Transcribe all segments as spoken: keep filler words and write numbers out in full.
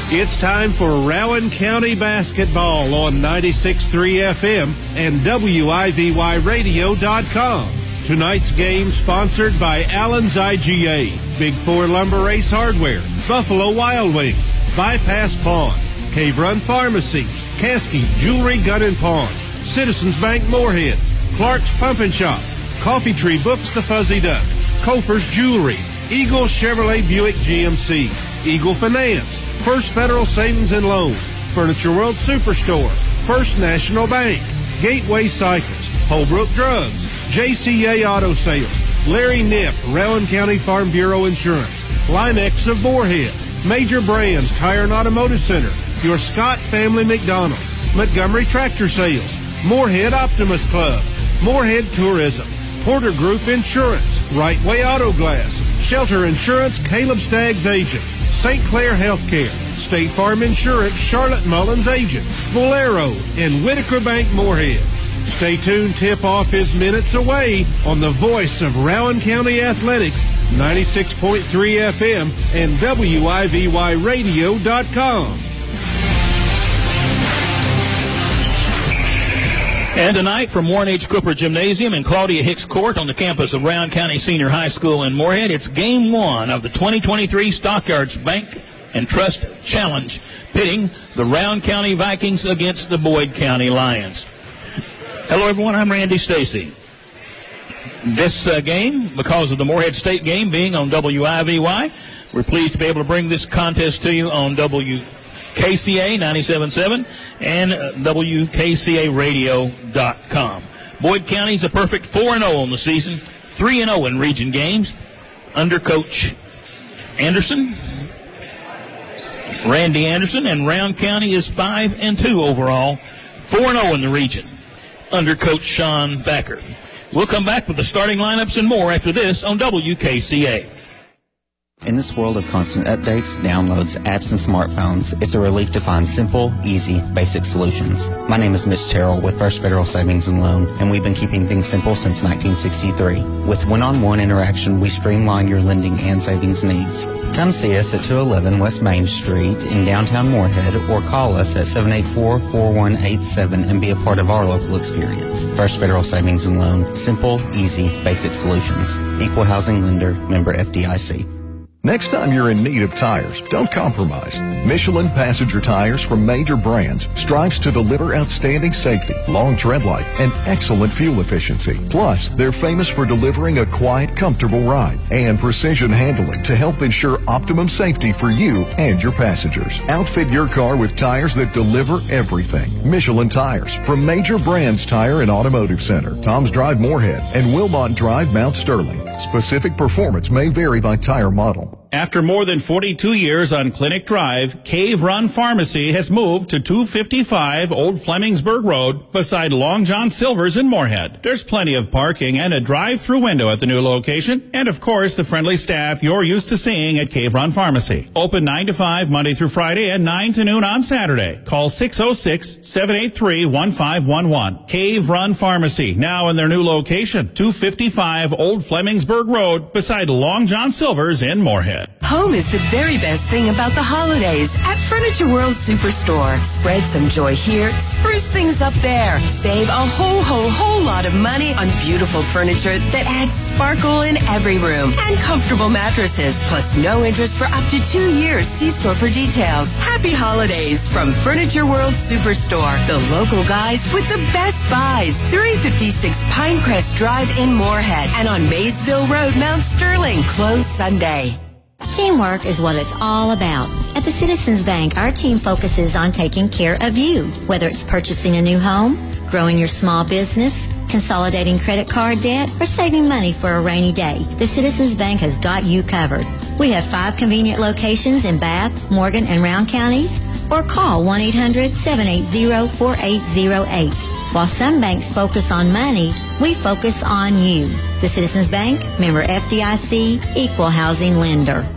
It's time for Rowan County basketball on ninety-six point three F M and W I V Y radio dot com. Tonight's game sponsored by Allen's I G A, Big Four Lumber Ace Hardware, Buffalo Wild Wings, Bypass Pawn, Cave Run Pharmacy, Caskey Jewelry Gun and Pawn, Citizens Bank Moorhead, Clark's Pump and Shop, Coffee Tree Books The Fuzzy Duck, Kofer's Jewelry, Eagle Chevrolet Buick G M C, Eagle Finance, First Federal Savings and Loan, Furniture World Superstore, First National Bank, Gateway Cycles, Holbrook Drugs, J C A Auto Sales, Larry Nipp, Rowan County Farm Bureau Insurance, Linex of Moorhead, Major Brands Tire and Automotive Center, your Scott Family McDonald's, Montgomery Tractor Sales, Moorhead Optimus Club, Moorhead Tourism, Porter Group Insurance, Right Way Auto Glass, Shelter Insurance, Caleb Stagg's agent, Saint Clair Healthcare, State Farm Insurance, Charlotte Mullins agent, Bolero, and Whitaker Bank Moorhead. Stay tuned, tip-off is minutes away on the voice of Rowan County Athletics, ninety-six point three F M and W I V Y radio dot com. And tonight from Warren H. Cooper Gymnasium and Claudia Hicks Court on the campus of Rowan County Senior High School in Moorhead, it's game one of the twenty twenty-three Stockyards Bank and Trust Challenge, pitting the Rowan County Vikings against the Boyd County Lions. Hello, everyone. I'm Randy Stacy. This uh, game, because of the Moorhead State game being on W I V Y, we're pleased to be able to bring this contest to you on W K C A ninety-seven point seven and uh, W K C A radio dot com. Boyd County's a perfect four and oh on the season, three and oh in region games under Coach Anderson, Randy Anderson, and Rowan County is five and two overall, four and oh in the region under Coach Sean Thacker. We'll come back with the starting lineups and more after this on W K C A. In this world of constant updates, downloads, apps, and smartphones, it's a relief to find simple, easy, basic solutions. My name is Mitch Terrell with First Federal Savings and Loan, and we've been keeping things simple since nineteen sixty-three. With one-on-one interaction, we streamline your lending and savings needs. Come see us at two eleven West Main Street in downtown Moorhead or call us at seven eight four, four one eight seven and be a part of our local experience. First Federal Savings and Loan, simple, easy, basic solutions. Equal housing lender, member F D I C. Next time you're in need of tires, don't compromise. Michelin passenger tires from major brands strives to deliver outstanding safety, long tread life, and excellent fuel efficiency. Plus, they're famous for delivering a quiet, comfortable ride and precision handling to help ensure optimum safety for you and your passengers. Outfit your car with tires that deliver everything. Michelin tires from major brands Tire and Automotive Center, Tom's Drive Moorhead, and Wilmot Drive Mount Sterling. Specific performance may vary by tire model. After more than forty-two years on Clinic Drive, Cave Run Pharmacy has moved to two fifty-five Old Flemingsburg Road beside Long John Silver's in Moorhead. There's plenty of parking and a drive-through window at the new location, and of course the friendly staff you're used to seeing at Cave Run Pharmacy. Open nine to five Monday through Friday and nine to noon on Saturday. Call six oh six, seven eight three, one five one one. Cave Run Pharmacy, now in their new location, two fifty-five Old Flemingsburg Road beside Long John Silver's in Moorhead. Home is the very best thing about the holidays at Furniture World Superstore. Spread some joy here, spruce things up there. Save a whole, whole, whole lot of money on beautiful furniture that adds sparkle in every room and comfortable mattresses, plus no interest for up to two years. See store for details. Happy holidays from Furniture World Superstore, the local guys with the best buys. three fifty-six Pinecrest Drive in Moorhead and on Maysville Road, Mount Sterling. Closed Sunday. Teamwork is what it's all about. At the Citizens Bank, our team focuses on taking care of you, whether it's purchasing a new home, growing your small business, consolidating credit card debt, or saving money for a rainy day. The Citizens Bank has got you covered. We have five convenient locations in Bath, Morgan, and Rowan counties, or call one eight hundred, seven eight zero, four eight zero eight. While some banks focus on money, we focus on you. The Citizens Bank, member F D I C, equal housing lender.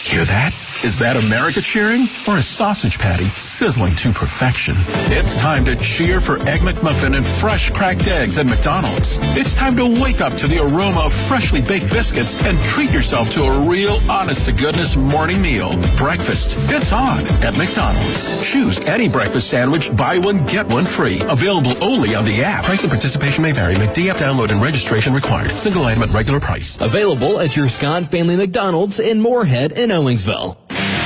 Hear that? Is that America cheering or a sausage patty sizzling to perfection? It's time to cheer for Egg McMuffin and fresh cracked eggs at McDonald's. It's time to wake up to the aroma of freshly baked biscuits and treat yourself to a real honest-to-goodness morning meal. Breakfast, it's on at McDonald's. Choose any breakfast sandwich, buy one, get one free. Available only on the app. Price and participation may vary. McD app download and registration required. Single item at regular price. Available at your Scott Family McDonald's in Moorhead and Owensville.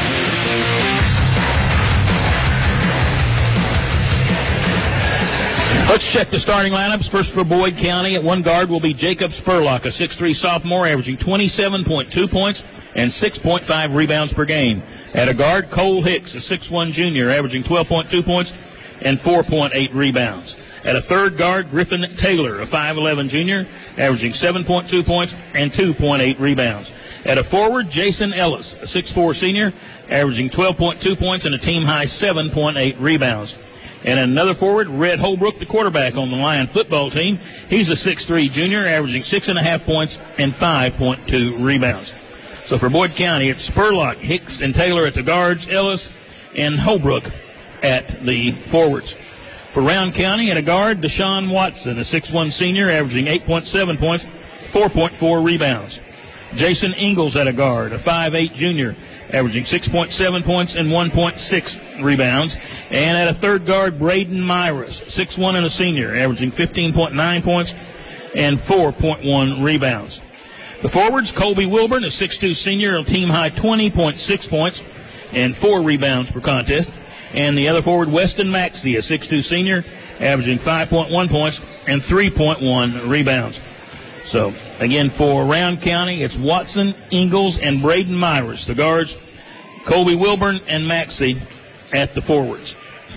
Let's check the starting lineups. First for Boyd County, at one guard will be Jacob Spurlock, a six three sophomore, averaging twenty-seven point two points and six point five rebounds per game. At a guard, Cole Hicks, a six one junior, averaging twelve point two points and four point eight rebounds. At a third guard, Griffin Taylor, a five eleven junior, averaging seven point two points and two point eight rebounds. At a forward, Jason Ellis, a six four senior, averaging twelve point two points and a team-high seven point eight rebounds. And another forward, Red Holbrook, the quarterback on the Lion football team. He's a six three junior, averaging six point five points and five point two rebounds. So for Boyd County, it's Spurlock, Hicks, and Taylor at the guards, Ellis and Holbrook at the forwards. For Round County, at a guard, Deshaun Watson, a six one senior, averaging eight point seven points, four point four rebounds. Jason Ingalls at a guard, a five eight junior, averaging six point seven points and one point six rebounds. And at a third guard, Braden Myers, six one and a senior, averaging fifteen point nine points and four point one rebounds. The forwards, Colby Wilburn, a six two senior, a team-high twenty point six points and four rebounds per contest. And the other forward, Weston Maxey, a six two senior, averaging five point one points and three point one rebounds. So, again, for Round County, it's Watson, Ingalls, and Braden Myers, the guards, Colby Wilburn and Maxey at the forwards.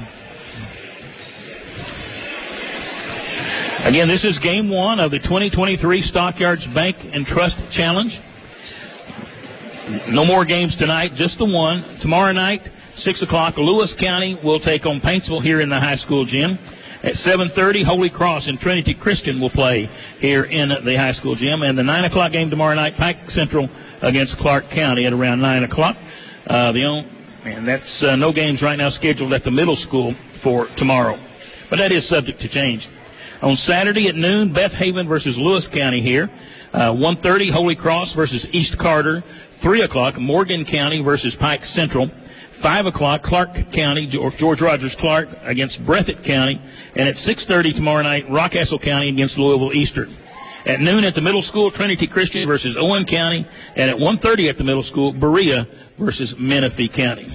Again, this is game one of the twenty twenty-three Stockyards Bank and Trust Challenge. No more games tonight, just the one. Tomorrow night, six o'clock, Lewis County will take on Paintsville here in the high school gym. At seven thirty, Holy Cross and Trinity Christian will play here in the high school gym. And the nine o'clock game tomorrow night, Pike Central against Clark County at around nine o'clock. Uh, the only, and that's uh, no games right now scheduled at the middle school for tomorrow. But that is subject to change. On Saturday at noon, Beth Haven versus Lewis County here. Uh, one thirty, Holy Cross versus East Carter. three o'clock, Morgan County versus Pike Central. five o'clock, Clark County, George Rogers Clark against Breathitt County. And at six thirty tomorrow night, Rockcastle County against Louisville Eastern. At noon at the middle school, Trinity Christian versus Owen County. And at one thirty at the middle school, Berea versus Menifee County.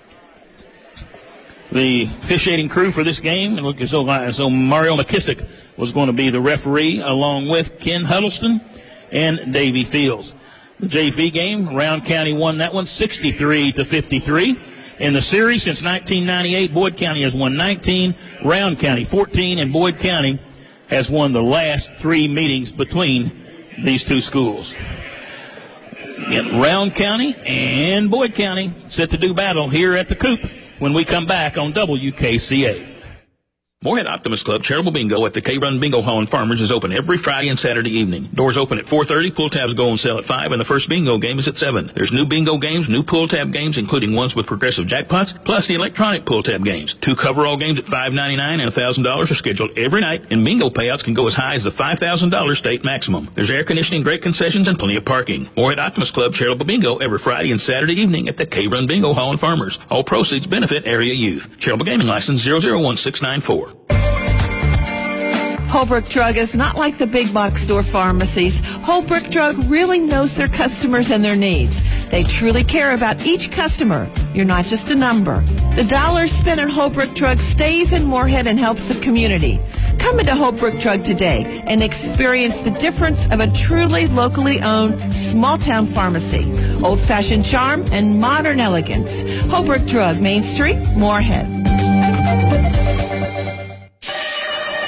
The officiating crew for this game, so, so Mario McKissick was going to be the referee, along with Ken Huddleston and Davey Fields. The J V game, Round County won that one sixty-three to fifty-three. In the series since nineteen ninety-eight, Boyd County has won nineteen, Round County fourteen, and Boyd County has won the last three meetings between these two schools. Again, Round County and Boyd County set to do battle here at the Coop when we come back on W K C A. Moorhead Optimist Club Charitable Bingo at the K-Run Bingo Hall in Farmers is open every Friday and Saturday evening. Doors open at four thirty, pull tabs go on sale at five, and the first bingo game is at seven. There's new bingo games, new pull tab games, including ones with progressive jackpots, plus the electronic pull tab games. Two coverall games at five ninety-nine and one thousand dollars are scheduled every night, and bingo payouts can go as high as the five thousand dollars state maximum. There's air conditioning, great concessions, and plenty of parking. Moorhead Optimist Club Charitable Bingo every Friday and Saturday evening at the K-Run Bingo Hall in Farmers. All proceeds benefit area youth. Charitable Gaming License zero zero one six nine four. Holbrook Drug is not like the big box store pharmacies. Holbrook Drug really knows their customers and their needs. They truly care about each customer. You're not just a number. The dollar spent at Holbrook Drug stays in Moorhead and helps the community. Come into Holbrook Drug today and experience the difference of a truly locally owned small-town pharmacy. Old-fashioned charm and modern elegance. Holbrook Drug, Main Street, Moorhead.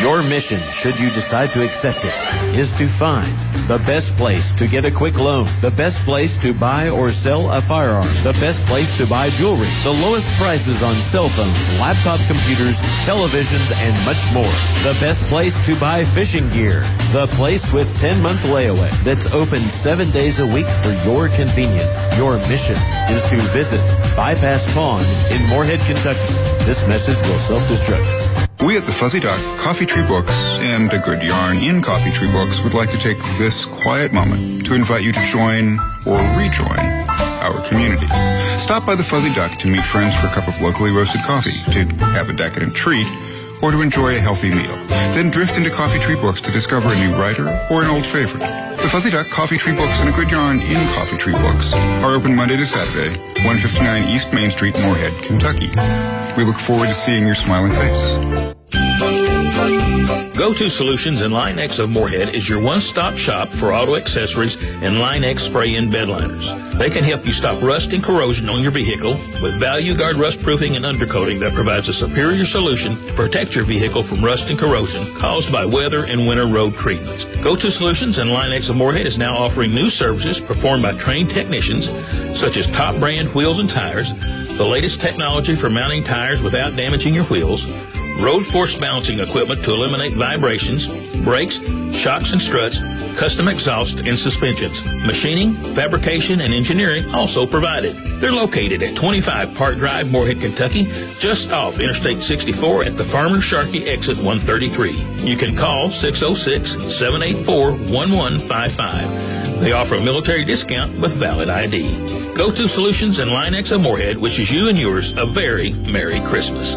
Your mission, should you decide to accept it, is to find the best place to get a quick loan, the best place to buy or sell a firearm, the best place to buy jewelry, the lowest prices on cell phones, laptop computers, televisions, and much more. The best place to buy fishing gear, the place with ten-month layaway that's open seven days a week for your convenience. Your mission is to visit Bypass Pond in Moorhead, Kentucky. This message will self-destruct. We at the Fuzzy Duck, Coffee Tree Books, and A Good Yarn in Coffee Tree Books would like to take this quiet moment to invite you to join or rejoin our community. Stop by the Fuzzy Duck to meet friends for a cup of locally roasted coffee, to have a decadent treat, or to enjoy a healthy meal. Then drift into Coffee Tree Books to discover a new writer or an old favorite. The Fuzzy Duck, Coffee Tree Books, and A Good Yarn in Coffee Tree Books are open Monday to Saturday, one fifty-nine East Main Street, Moorhead, Kentucky. We look forward to seeing your smiling face. Go-To Solutions in Line-X of Moorhead is your one-stop shop for auto accessories and Line-X spray-in bed liners. They can help you stop rust and corrosion on your vehicle with Value Guard rust proofing and undercoating that provides a superior solution to protect your vehicle from rust and corrosion caused by weather and winter road treatments. Go-To Solutions in Line-X of Moorhead is now offering new services performed by trained technicians such as top brand wheels and tires, the latest technology for mounting tires without damaging your wheels, road force balancing equipment to eliminate vibrations, brakes, shocks and struts, custom exhaust and suspensions. Machining, fabrication, and engineering also provided. They're located at twenty-five Park Drive, Moorhead, Kentucky, just off Interstate sixty-four at the Farmer Sharkey exit one thirty-three. You can call six oh six, seven eight four, one one five five. They offer a military discount with valid I D. Go-To Solutions and Line-X of Moorhead wishes you and yours a very Merry Christmas.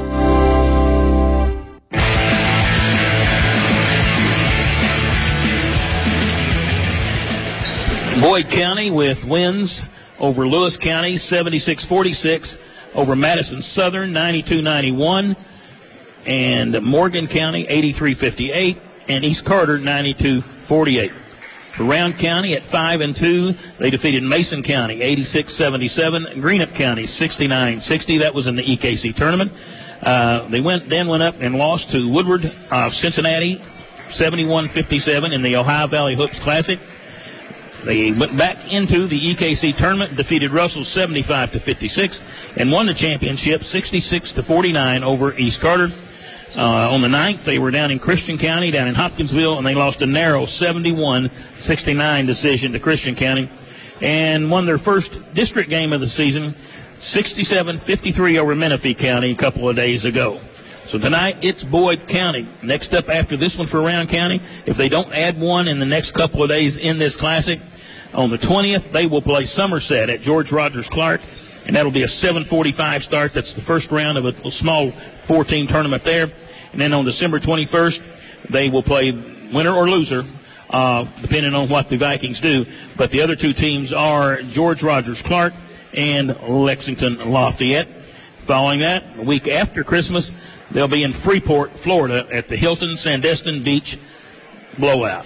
Boyd County with wins over Lewis County seventy-six forty-six, over Madison Southern ninety-two ninety-one, and Morgan County eighty-three fifty-eight, and East Carter ninety-two forty-eight. For Round County at five and two, they defeated Mason County eighty-six seventy-seven, Greenup County sixty-nine sixty. That was in the E K C tournament. Uh, they went then went up and lost to Woodward of Cincinnati seventy-one fifty-seven in the Ohio Valley Hoops Classic. They went back into the E K C tournament, defeated Russell seventy-five to fifty-six, and won the championship sixty-six to forty-nine over East Carter. Uh, on the ninth, they were down in Christian County, down in Hopkinsville, and they lost a narrow seventy-one sixty-nine decision to Christian County, and won their first district game of the season, sixty-seven fifty-three over Menifee County a couple of days ago. So tonight, it's Boyd County. Next up after this one for Round County, if they don't add one in the next couple of days in this classic, on the twentieth, they will play Somerset at George Rogers Clark, and that'll be a seven forty-five start. That's the first round of a small four-team tournament there. And then on December twenty-first, they will play winner or loser, uh, depending on what the Vikings do. But the other two teams are George Rogers Clark and Lexington Lafayette. Following that, a week after Christmas, they'll be in Freeport, Florida at the Hilton Sandestin Beach Blowout.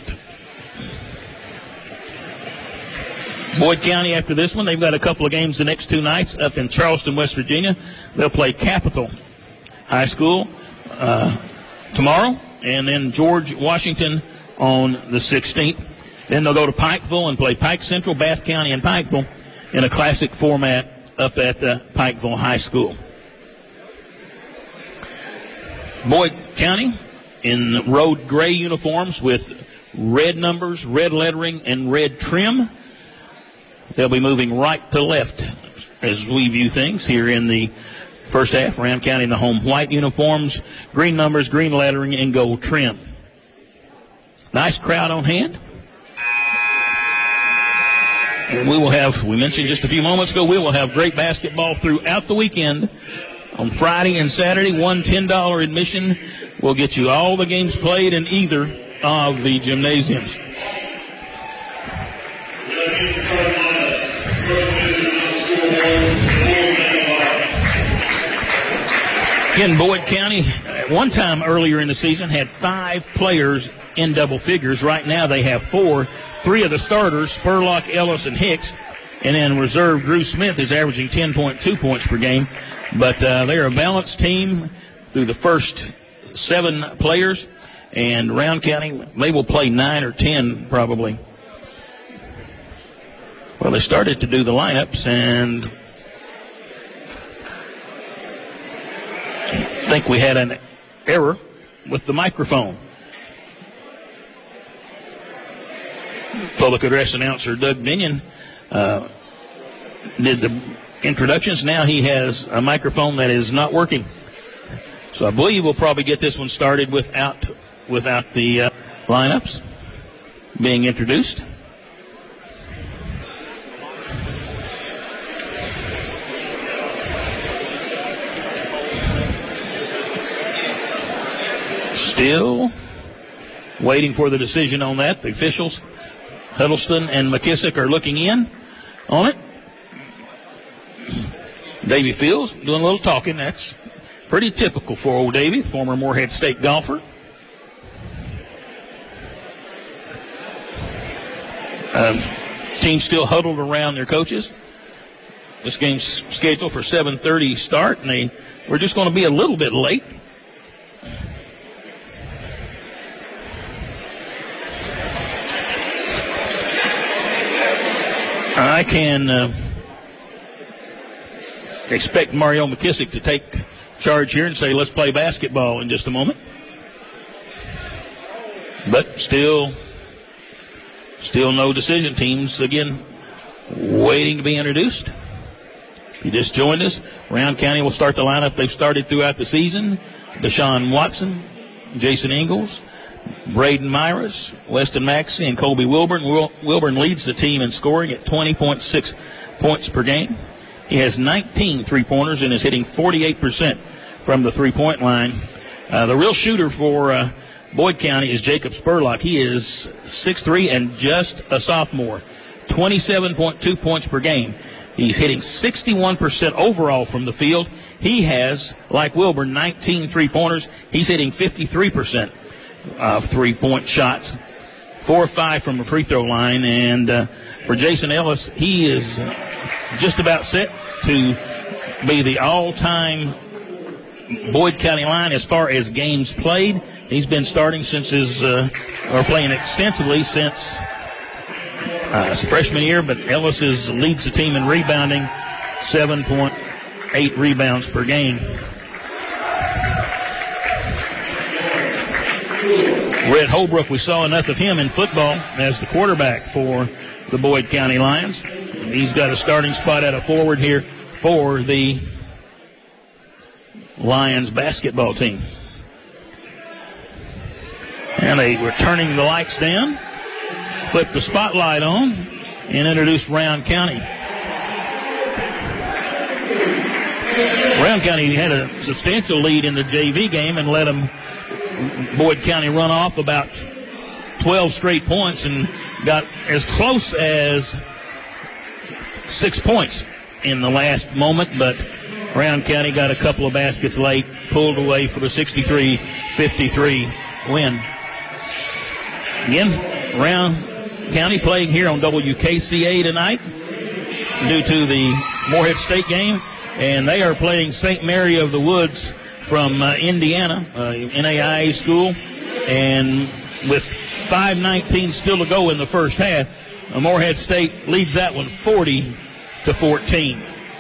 Boyd County after this one, they've got a couple of games the next two nights up in Charleston, West Virginia. They'll play Capital High School uh, tomorrow, and then George Washington on the sixteenth. Then they'll go to Pikeville and play Pike Central, Bath County, and Pikeville in a classic format up at the Pikeville High School. Boyd County in road gray uniforms with red numbers, red lettering, and red trim. They'll be moving right to left as we view things here in the first half. Round County in the home white uniforms, green numbers, green lettering, and gold trim. Nice crowd on hand. And we will have, we mentioned just a few moments ago, we will have great basketball throughout the weekend. On Friday and Saturday, one ten dollars admission will get you all the games played in either of the gymnasiums. Again, Boyd County, at one time earlier in the season, had five players in double figures. Right now they have four. Three of the starters, Spurlock, Ellis, and Hicks, and then reserve Drew Smith is averaging ten point two points per game. But uh, they're a balanced team through the first seven players. and Round County, they will play nine or ten probably. Well, they started to do the lineups, and I think we had an error with the microphone. Public address announcer Doug Minion uh, did the introductions. Now he has a microphone that is not working. So I believe we'll probably get this one started without without the uh, lineups being introduced. Still waiting for the decision on that. The officials, Huddleston and McKissick, are looking in on it. Davy Fields doing a little talking. That's pretty typical for old Davy, former Morehead State golfer. Um, team still huddled around their coaches. This game's scheduled for seven thirty start, and they we're just going to be a little bit late. I can uh, expect Mario McKissick to take charge here and say, let's play basketball in just a moment. But still, still no decision. Teams, again, waiting to be introduced. If you just joined us, Round County will start the lineup they've started throughout the season. Deshaun Watson, Jason Ingalls, Braden Myers, Weston Maxey, and Colby Wilburn. Wil- Wilburn leads the team in scoring at twenty point six points per game. He has nineteen three-pointers and is hitting forty-eight percent from the three-point line. Uh, the real shooter for uh, Boyd County is Jacob Spurlock. He is six three and just a sophomore, twenty-seven point two points per game. He's hitting sixty-one percent overall from the field. He has, like Wilburn, nineteen three-pointers. He's hitting fifty-three percent. Of three-point shots, four or five from the free throw line. And uh, for Jason Ellis, he is just about set to be the all-time Boyd County line as far as games played. He's been starting since his, uh, or playing extensively since uh, his freshman year, but Ellis is, leads the team in rebounding, seven point eight rebounds per game. Red Holbrook, we saw enough of him in football as the quarterback for the Boyd County Lions. He's got a starting spot at a forward here for the Lions basketball team. And they were turning the lights down, flipped the spotlight on, and introduced Round County. Round County had a substantial lead in the J V game and let them Boyd County run off about twelve straight points and got as close as six points in the last moment, but Round County got a couple of baskets late, pulled away for the sixty-three fifty-three win. Again, Round County playing here on W K C A tonight due to the Morehead State game, and they are playing Saint Mary of the Woods from uh, Indiana, uh, N A I A school, and with five nineteen still to go in the first half, uh, Morehead State leads that one forty to fourteen.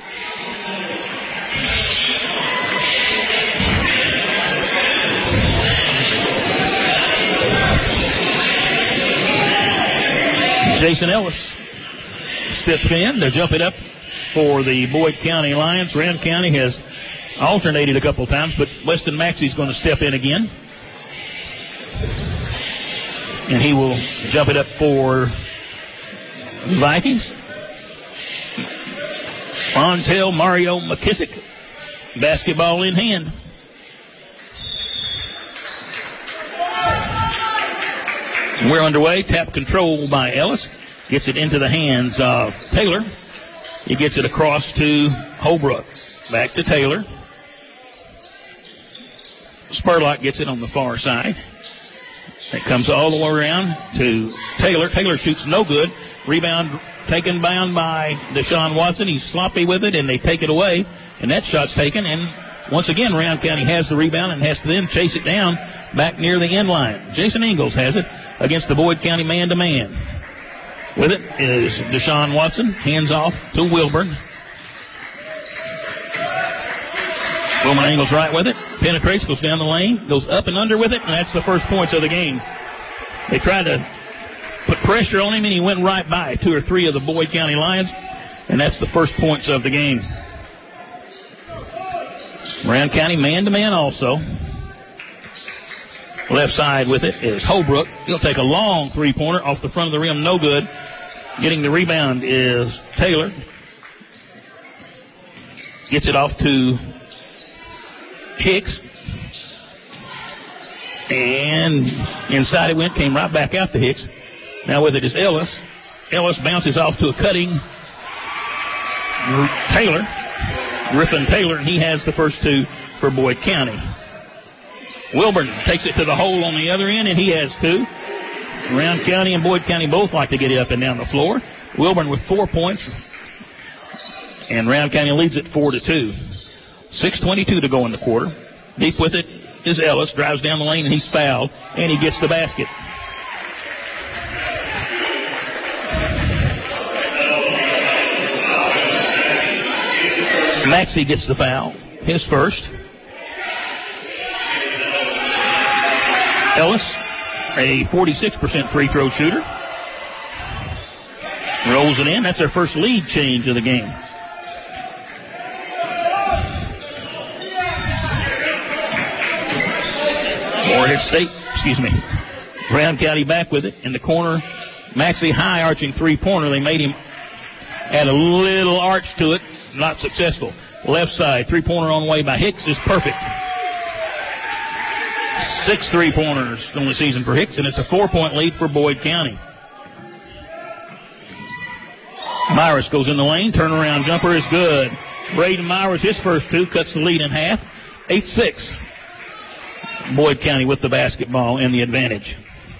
Jason Ellis steps in to jump it up for the Boyd County Lions. Round County has alternated a couple of times, but Weston Maxey's going to step in again. And he will jump it up for Vikings. Montel Mario McKissick, basketball in hand. We're underway. Tap control by Ellis. Gets it into the hands of Taylor. He gets it across to Holbrook. Back to Taylor. Spurlock gets it on the far side. It comes all the way around to Taylor. Taylor shoots no good. Rebound taken down by Deshaun Watson. He's sloppy with it, and they take it away. And that shot's taken. And once again, Round County has the rebound and has to then chase it down back near the end line. Jason Ingalls has it against the Boyd County man-to-man. With it is Deshaun Watson. Hands off to Wilburn. Wilburn Ingalls right with it. Penetrates, goes down the lane, goes up and under with it, and that's the first points of the game. They tried to put pressure on him, and he went right by two or three of the Boyd County Lions, and that's the first points of the game. Brown County man-to-man also. Left side with it is Holbrook. He'll take a long three-pointer off the front of the rim, no good. Getting the rebound is Taylor. Gets it off to Hicks. And inside it went, came right back out to Hicks. Now with it is Ellis. Ellis bounces off to a cutting Taylor. Griffin Taylor, and he has the first two for Boyd County. Wilburn takes it to the hole on the other end, and he has two. Round County and Boyd County both like to get it up and down the floor. Wilburn with four points, and Round County leads it four to two. six twenty-two to go in the quarter. Deep with it is Ellis, drives down the lane, and he's fouled, and he gets the basket. Maxey gets the foul, his first. Ellis, a forty-six percent free throw shooter. Rolls it in. That's their first lead change of the game. Morehead State, excuse me. Brown County back with it in the corner. Maxey high arching three-pointer. They made him add a little arch to it. Not successful. Left side, three-pointer on the way by Hicks is perfect. Six three-pointers on the season for Hicks, and it's a four-point lead for Boyd County. Myers goes in the lane. Turnaround jumper is good. Braden Myers, his first two, cuts the lead in half. eight six. Boyd County with the basketball and the advantage.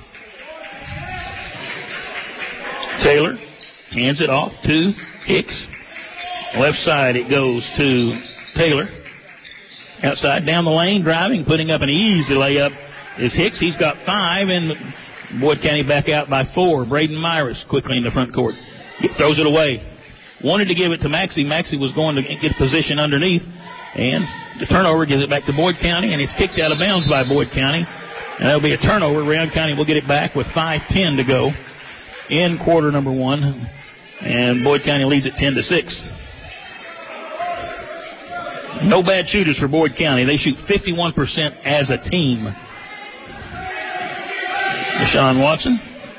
Taylor hands it off to Hicks. Left side it goes to Taylor. Outside down the lane, driving, putting up an easy layup is Hicks. He's got five, and Boyd County back out by four. Braden Myers quickly in the front court. He throws it away. Wanted to give it to Maxey. Maxey was going to get position underneath, and the turnover gives it back to Boyd County, and it's kicked out of bounds by Boyd County. And that'll be a turnover. Round County will get it back with five ten to go in quarter number one, and Boyd County leads it ten to six. No bad shooters for Boyd County. They shoot fifty-one percent as a team. Deshaun Watson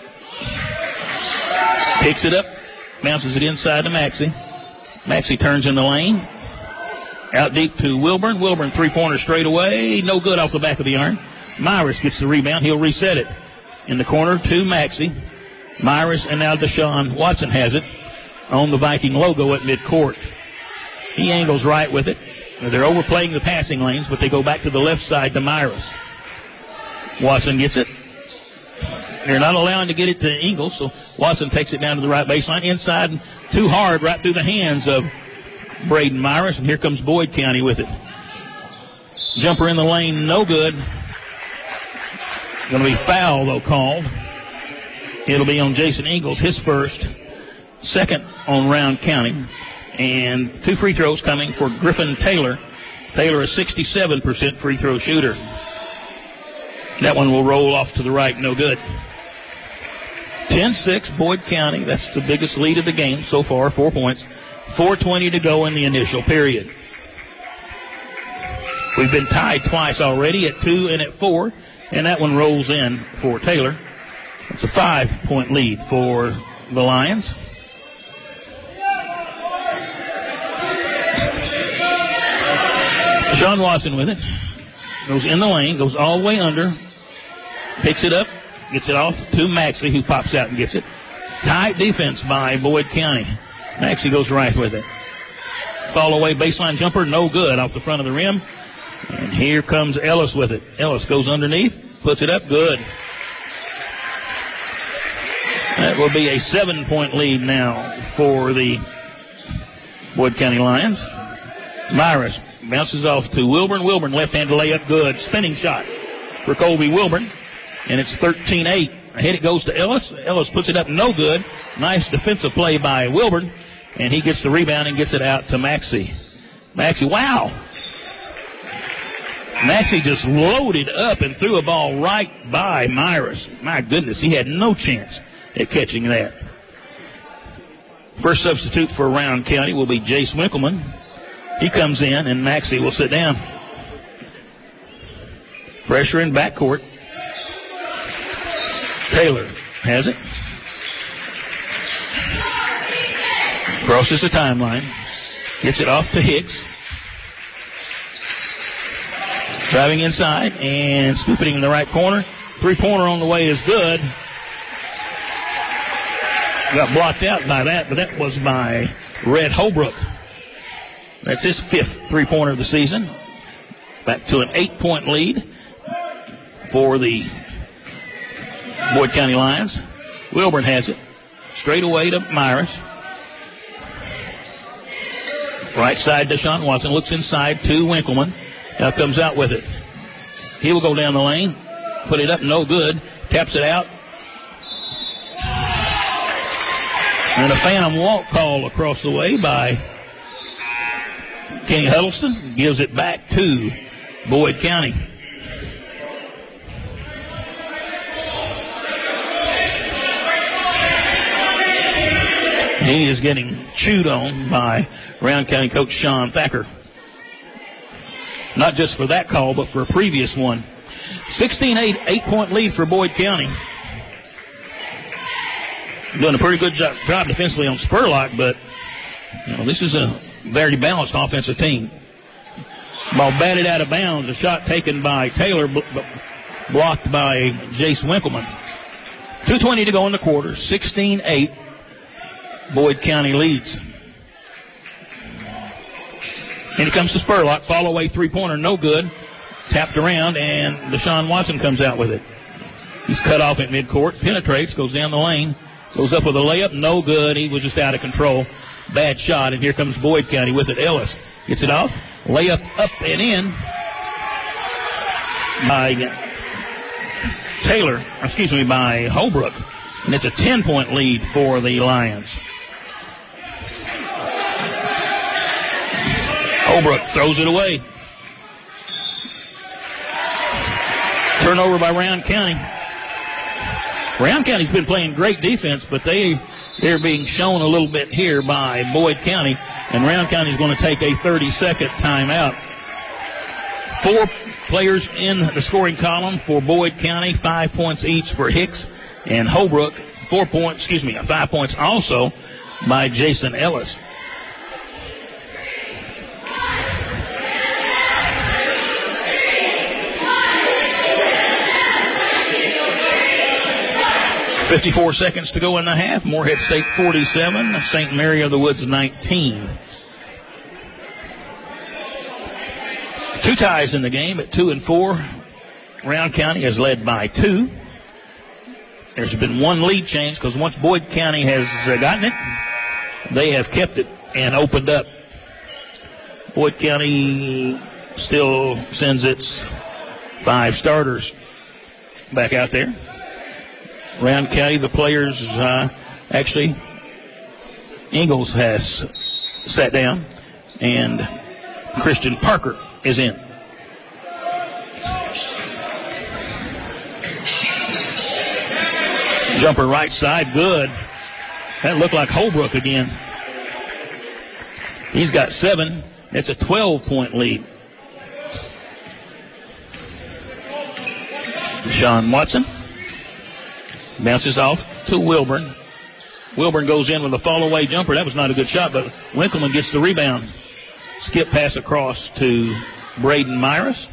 picks it up, bounces it inside to Maxey. Maxey turns in the lane. Out deep to Wilburn. Wilburn three-pointer straight away. No good off the back of the iron. Myers gets the rebound. He'll reset it. In the corner to Maxey. Myers, and now Deshaun Watson has it on the Viking logo at midcourt. He angles right with it. They're overplaying the passing lanes, but they go back to the left side to Myers. Watson gets it. They're not allowing to get it to Ingalls, so Watson takes it down to the right baseline. Inside, too hard, right through the hands of Braden Myers, and here comes Boyd County with it. Jumper in the lane, no good. Going to be foul, though, called. It'll be on Jason Ingalls, his first. Second on Round County. And two free throws coming for Griffin Taylor. Taylor, a sixty-seven percent free throw shooter. That one will roll off to the right, no good. ten six, Boyd County. That's the biggest lead of the game so far, four points. four twenty to go in the initial period. We've been tied twice already at two and at four, and that one rolls in for Taylor. It's a five-point lead for the Lions. Sean Watson with it. Goes in the lane, goes all the way under, picks it up, gets it off to Maxey, who pops out and gets it. Tight defense by Boyd County. Maxey goes right with it. Fall away baseline jumper, no good off the front of the rim. And here comes Ellis with it. Ellis goes underneath, puts it up, good. That will be a seven-point lead now for the Boyd County Lions. Myers bounces off to Wilburn. Wilburn left-handed layup, good. Spinning shot. for Colby Wilburn, and it's thirteen eight. Ahead it goes to Ellis. Ellis puts it up, no good. Nice defensive play by Wilburn, and he gets the rebound and gets it out to Maxey. Maxey, wow. Maxey just loaded up and threw a ball right by Myers. My goodness, he had no chance at catching that. First substitute for Round County will be Jace Winkleman. He comes in, and Maxey will sit down. Pressure in backcourt. Taylor has it. Crosses the timeline. Gets it off to Hicks. Driving inside and scooping it in the right corner. Three-pointer on the way is good. Got blocked out by that, but that was by Red Holbrook. That's his fifth three-pointer of the season. Back to an eight-point lead for the Boyd County Lions. Wilburn has it. Straight away to Myers. Right side, Deshaun Watson looks inside to Winkleman. Now comes out with it. He will go down the lane. Put it up, no good. Taps it out. And a phantom walk call across the way by Kenny Huddleston. Gives it back to Boyd County. He is getting chewed on by Round County coach Sean Thacker. Not just for that call, but for a previous one. sixteen eight, eight-point lead for Boyd County. Doing a pretty good job, job defensively on Spurlock, but you know, this is a very balanced offensive team. Ball batted out of bounds. A shot taken by Taylor, b- b- blocked by Jace Winkleman. two twenty to go in the quarter. sixteen eight. Boyd County leads. And it comes to Spurlock. Fall away three-pointer, no good. Tapped around, and Deshaun Watson comes out with it. He's cut off at midcourt. Penetrates, goes down the lane. Goes up with a layup, no good. He was just out of control. Bad shot, and here comes Boyd County with it. Ellis gets it off. Layup up and in by Taylor, excuse me, by Holbrook. And it's a ten-point lead for the Lions. Holbrook throws it away. Turnover by Round County. Round County's been playing great defense, but they, they're being shown a little bit here by Boyd County, and Round County's going to take a thirty-second timeout. Four players in the scoring column for Boyd County, five points each for Hicks and Holbrook. Four points, excuse me, five points also by Jason Ellis. fifty-four seconds to go in the half. Moorhead State forty-seven, Saint Mary of the Woods nineteen. Two ties in the game at two and four. Round County is led by two. There's been one lead change because once Boyd County has gotten it, they have kept it and opened up. Boyd County still sends its five starters back out there. Round County, the players, uh, actually, Ingalls has sat down, and Christian Parker is in. Jumper right side, good. That looked like Holbrook again. He's got seven. It's a twelve-point lead. Deshaun Watson bounces off to Wilburn. Wilburn goes in with a fall-away jumper. That was not a good shot, but Winkleman gets the rebound. Skip pass across to Braden Myers.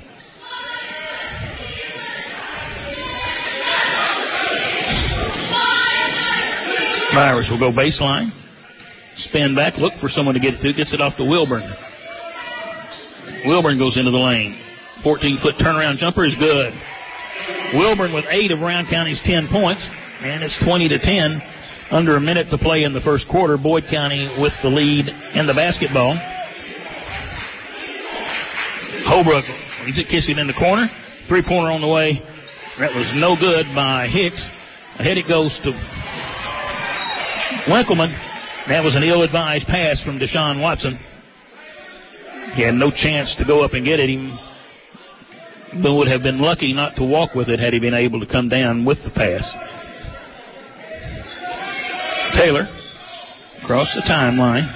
Myers will go baseline. Spin back, look for someone to get it to. Gets it off to Wilburn. Wilburn goes into the lane. fourteen-foot turnaround jumper is good. Wilburn with eight of Round County's ten points, and it's twenty to ten. Under a minute to play in the first quarter. Boyd County with the lead in the basketball. Holbrook, he's kissing in the corner. Three-pointer on the way. That was no good by Hicks. Ahead it goes to Winkleman. That was an ill-advised pass from Deshaun Watson. He had no chance to go up and get it. He would have been lucky not to walk with it had he been able to come down with the pass. Taylor across the timeline.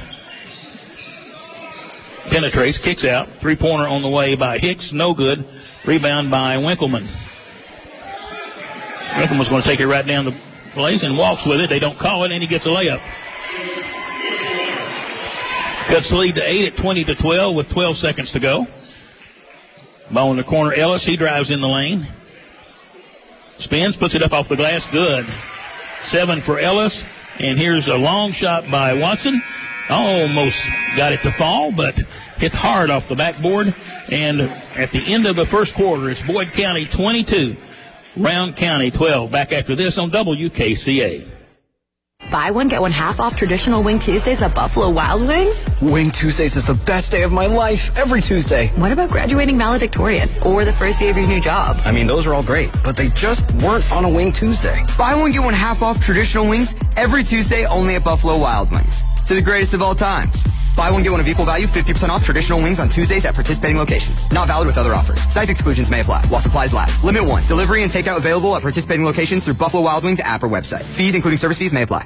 Penetrates, kicks out. Three-pointer on the way by Hicks. No good. Rebound by Winkleman. Winkleman's going to take it right down the lane and walks with it. They don't call it, and he gets a layup. Cuts the lead to eight at twenty to twelve with twelve seconds to go. Ball in the corner. Ellis, he drives in the lane. Spins, puts it up off the glass. Good. Seven for Ellis. And here's a long shot by Watson. Almost got it to fall, but hit hard off the backboard. And at the end of the first quarter, it's Boyd County twenty-two, Round County twelve. Back after this on W K C A. Buy one, get one half off traditional Wing Tuesdays at Buffalo Wild Wings? Wing Tuesdays is the best day of my life, every Tuesday. What about graduating valedictorian or the first day of your new job? I mean, those are all great, but they just weren't on a Wing Tuesday. Buy one, get one half off traditional wings every Tuesday only at Buffalo Wild Wings. To the greatest of all times. Buy one, get one of equal value, fifty percent off traditional wings on Tuesdays at participating locations. Not valid with other offers. Size exclusions may apply while supplies last. Limit one. Delivery and takeout available at participating locations through Buffalo Wild Wings app or website. Fees, including service fees, may apply.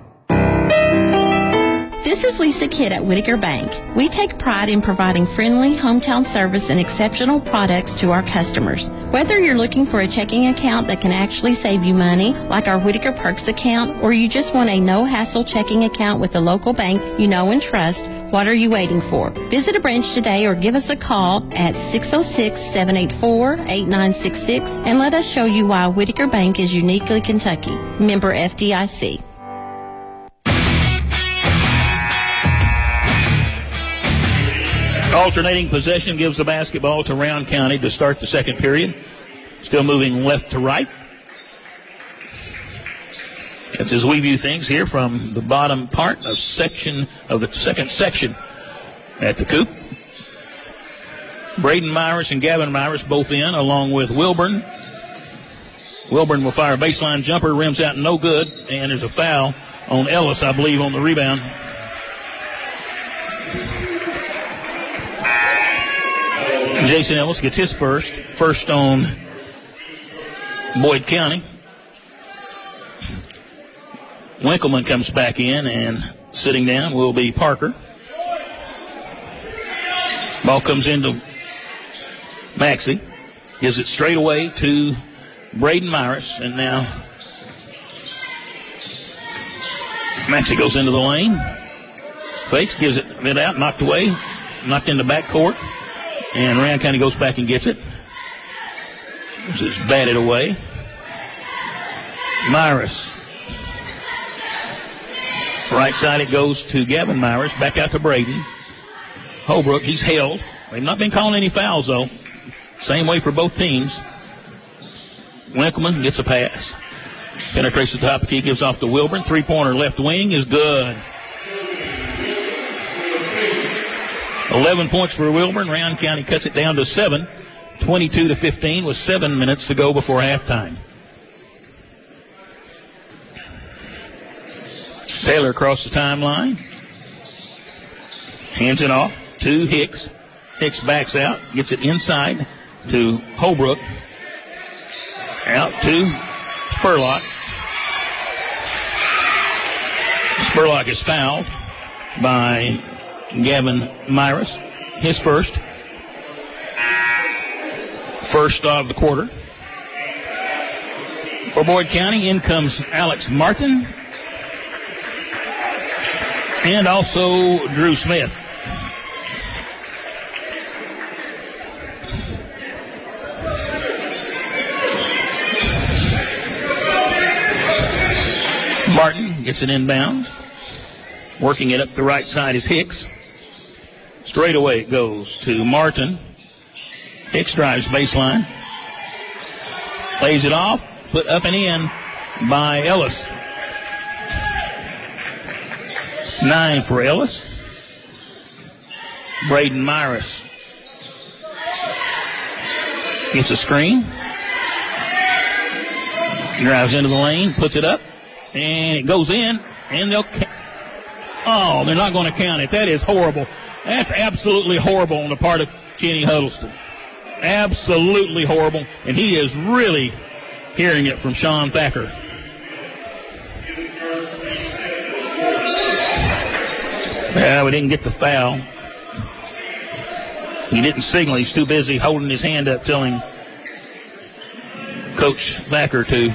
This is Lisa Kidd at Whitaker Bank. We take pride in providing friendly hometown service and exceptional products to our customers. Whether you're looking for a checking account that can actually save you money, like our Whitaker Perks account, or you just want a no-hassle checking account with a local bank you know and trust, what are you waiting for? Visit a branch today or give us a call at six oh six, seven eight four, eight nine six six and let us show you why Whitaker Bank is uniquely Kentucky. Member F D I C. Alternating possession gives the basketball to Round County to start the second period. Still moving left to right. That's as we view things here from the bottom part of section of the second section at the Coop. Braden Myers and Gavin Myers both in, along with Wilburn. Wilburn will fire a baseline jumper, rims out no good, and there's a foul on Ellis, I believe, on the rebound. Jason Ellis gets his first, first on Boyd County. Winkleman comes back in, and sitting down will be Parker. Ball comes into Maxey. Gives it straight away to Braden Myers, and now Maxey goes into the lane. Fakes, gives it, it out, knocked away, knocked in the backcourt. And Round County goes back and gets it. This is batted away. Myers. Right side it goes to Gavin Myers. Back out to Braden. Holbrook, he's held. They've not been calling any fouls, though. Same way for both teams. Winkleman gets a pass. Penetrates the top of the key, gives off to Wilburn. Three-pointer left wing is good. eleven points for Wilburn. Round County cuts it down to seven, twenty-two to fifteen, with seven minutes to go before halftime. Taylor across the timeline. Hands it off to Hicks. Hicks backs out, gets it inside to Holbrook. Out to Spurlock. Spurlock is fouled by Gavin Myers, his first. First of the quarter. For Boyd County, in comes Alex Martin. And also Drew Smith. Martin gets it inbounds. Working it up the right side is Hicks. Straight away it goes to Martin. Hicks drives baseline. Lays it off. Put up and in by Ellis. Nine for Ellis. Braden Myers gets a screen. Drives into the lane, puts it up, and it goes in, and they'll. Ca- oh, they're not going to count it. That is horrible. That's absolutely horrible on the part of Kenny Huddleston. Absolutely horrible, and he is really hearing it from Sean Thacker. Yeah, we didn't get the foul. He didn't signal. He's too busy holding his hand up, telling Coach Thacker to.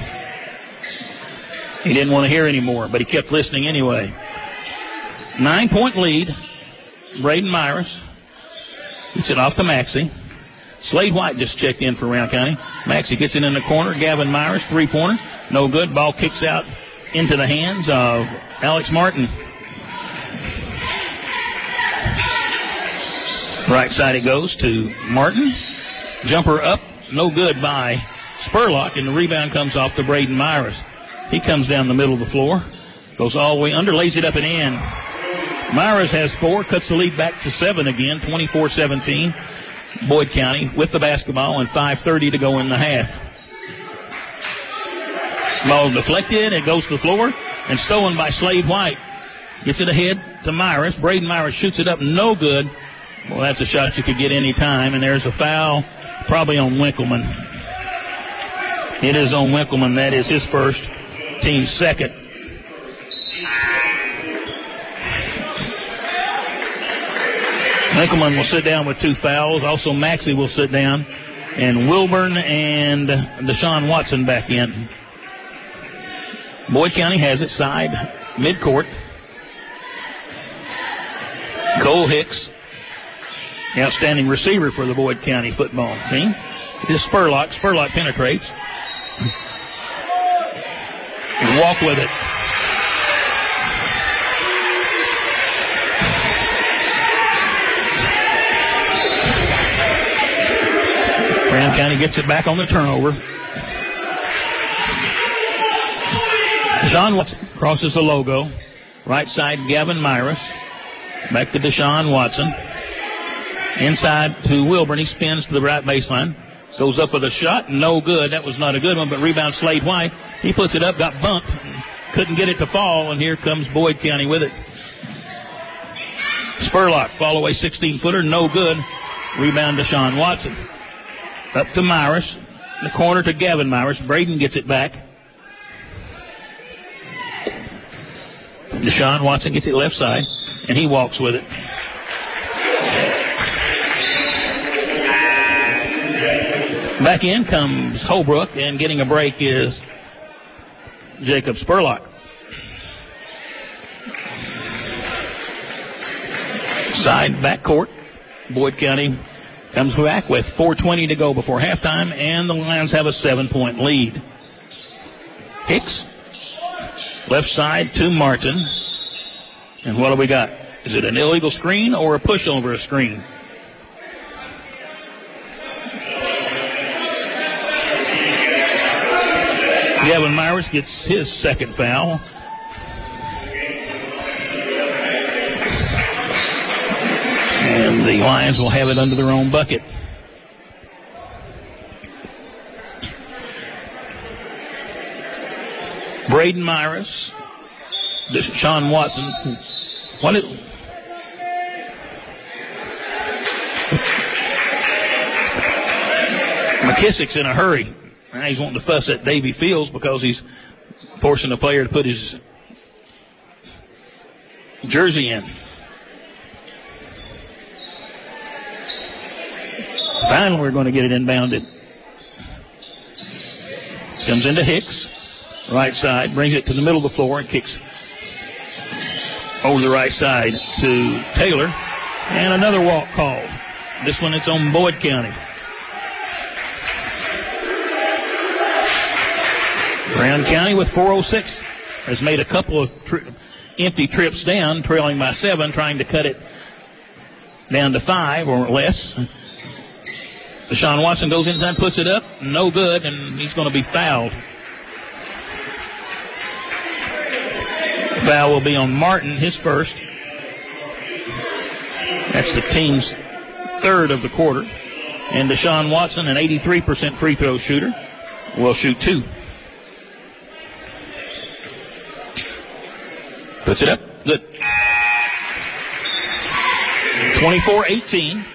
He didn't want to hear anymore, but he kept listening anyway. Nine-point lead. Braden Myers gets it off to Maxey. Slade White just checked in for Round County. Maxey gets it in the corner. Gavin Myers, three-pointer. No good. Ball kicks out into the hands of Alex Martin. Right side it goes to Martin. Jumper up. No good by Spurlock, and the rebound comes off to Braden Myers. He comes down the middle of the floor. Goes all the way under. Lays it up and in. Myers has four. Cuts the lead back to seven again. twenty-four seventeen. Boyd County with the basketball and five thirty to go in the half. Ball deflected. It goes to the floor and stolen by Slade White. Gets it ahead to Myers. Braden Myers shoots it up. No good. Well, that's a shot you could get any time. And there's a foul probably on Winkleman. It is on Winkleman. That is his first, team's second. Winkleman will sit down with two fouls. Also, Maxey will sit down. And Wilburn and Deshaun Watson back in. Boyd County has it side midcourt. Cole Hicks, the outstanding receiver for the Boyd County football team. It is Spurlock. Spurlock penetrates. And walk with it. Brown County gets it back on the turnover. Deshaun Watson crosses the logo. Right side, Gavin Myers. Back to Deshaun Watson. Inside to Wilburn. He spins to the right baseline. Goes up with a shot. No good. That was not a good one, but rebound Slade White. He puts it up, got bumped. Couldn't get it to fall, and here comes Boyd County with it. Spurlock, fall away sixteen-footer. No good. Rebound Deshaun Watson. Up to Myers. In the corner to Gavin Myers. Braden gets it back. Deshaun Watson gets it left side, and he walks with it. Back in comes Holbrook, and getting a break is Jacob Spurlock. Side backcourt. Boyd County comes back with four twenty to go before halftime, and the Lions have a seven-point lead. Hicks, left side to Martin. And what do we got? Is it an illegal screen or a push over a screen? Gavin Myers gets his second foul. And the Lions will have it under their own bucket. Braden Myers, Deshaun Watson. What it, McKissick's in a hurry. Now he's wanting to fuss at Davy Fields because he's forcing the player to put his jersey in. Finally, we're going to get it inbounded. Comes into Hicks. Right side. Brings it to the middle of the floor and kicks over the right side to Taylor. And another walk called. This one it's on Boyd County. Brown County with four oh six has made a couple of tri- empty trips down, trailing by seven, trying to cut it down to five or less. Deshaun Watson goes inside, puts it up, no good, and he's going to be fouled. Foul will be on Martin, his first. That's the team's third of the quarter. And Deshaun Watson, an eighty-three percent free throw shooter, will shoot two. Puts it up. Good. twenty-four eighteen.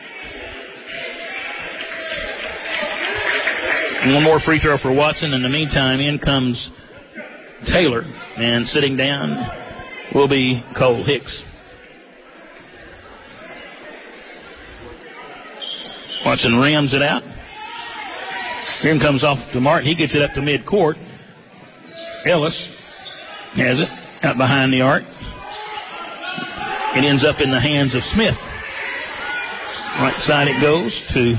One more free throw for Watson. In the meantime, in comes Taylor. And sitting down will be Cole Hicks. Watson rims it out. Here comes off to Martin. He gets it up to midcourt. Ellis has it out behind the arc. It ends up in the hands of Smith. Right side it goes to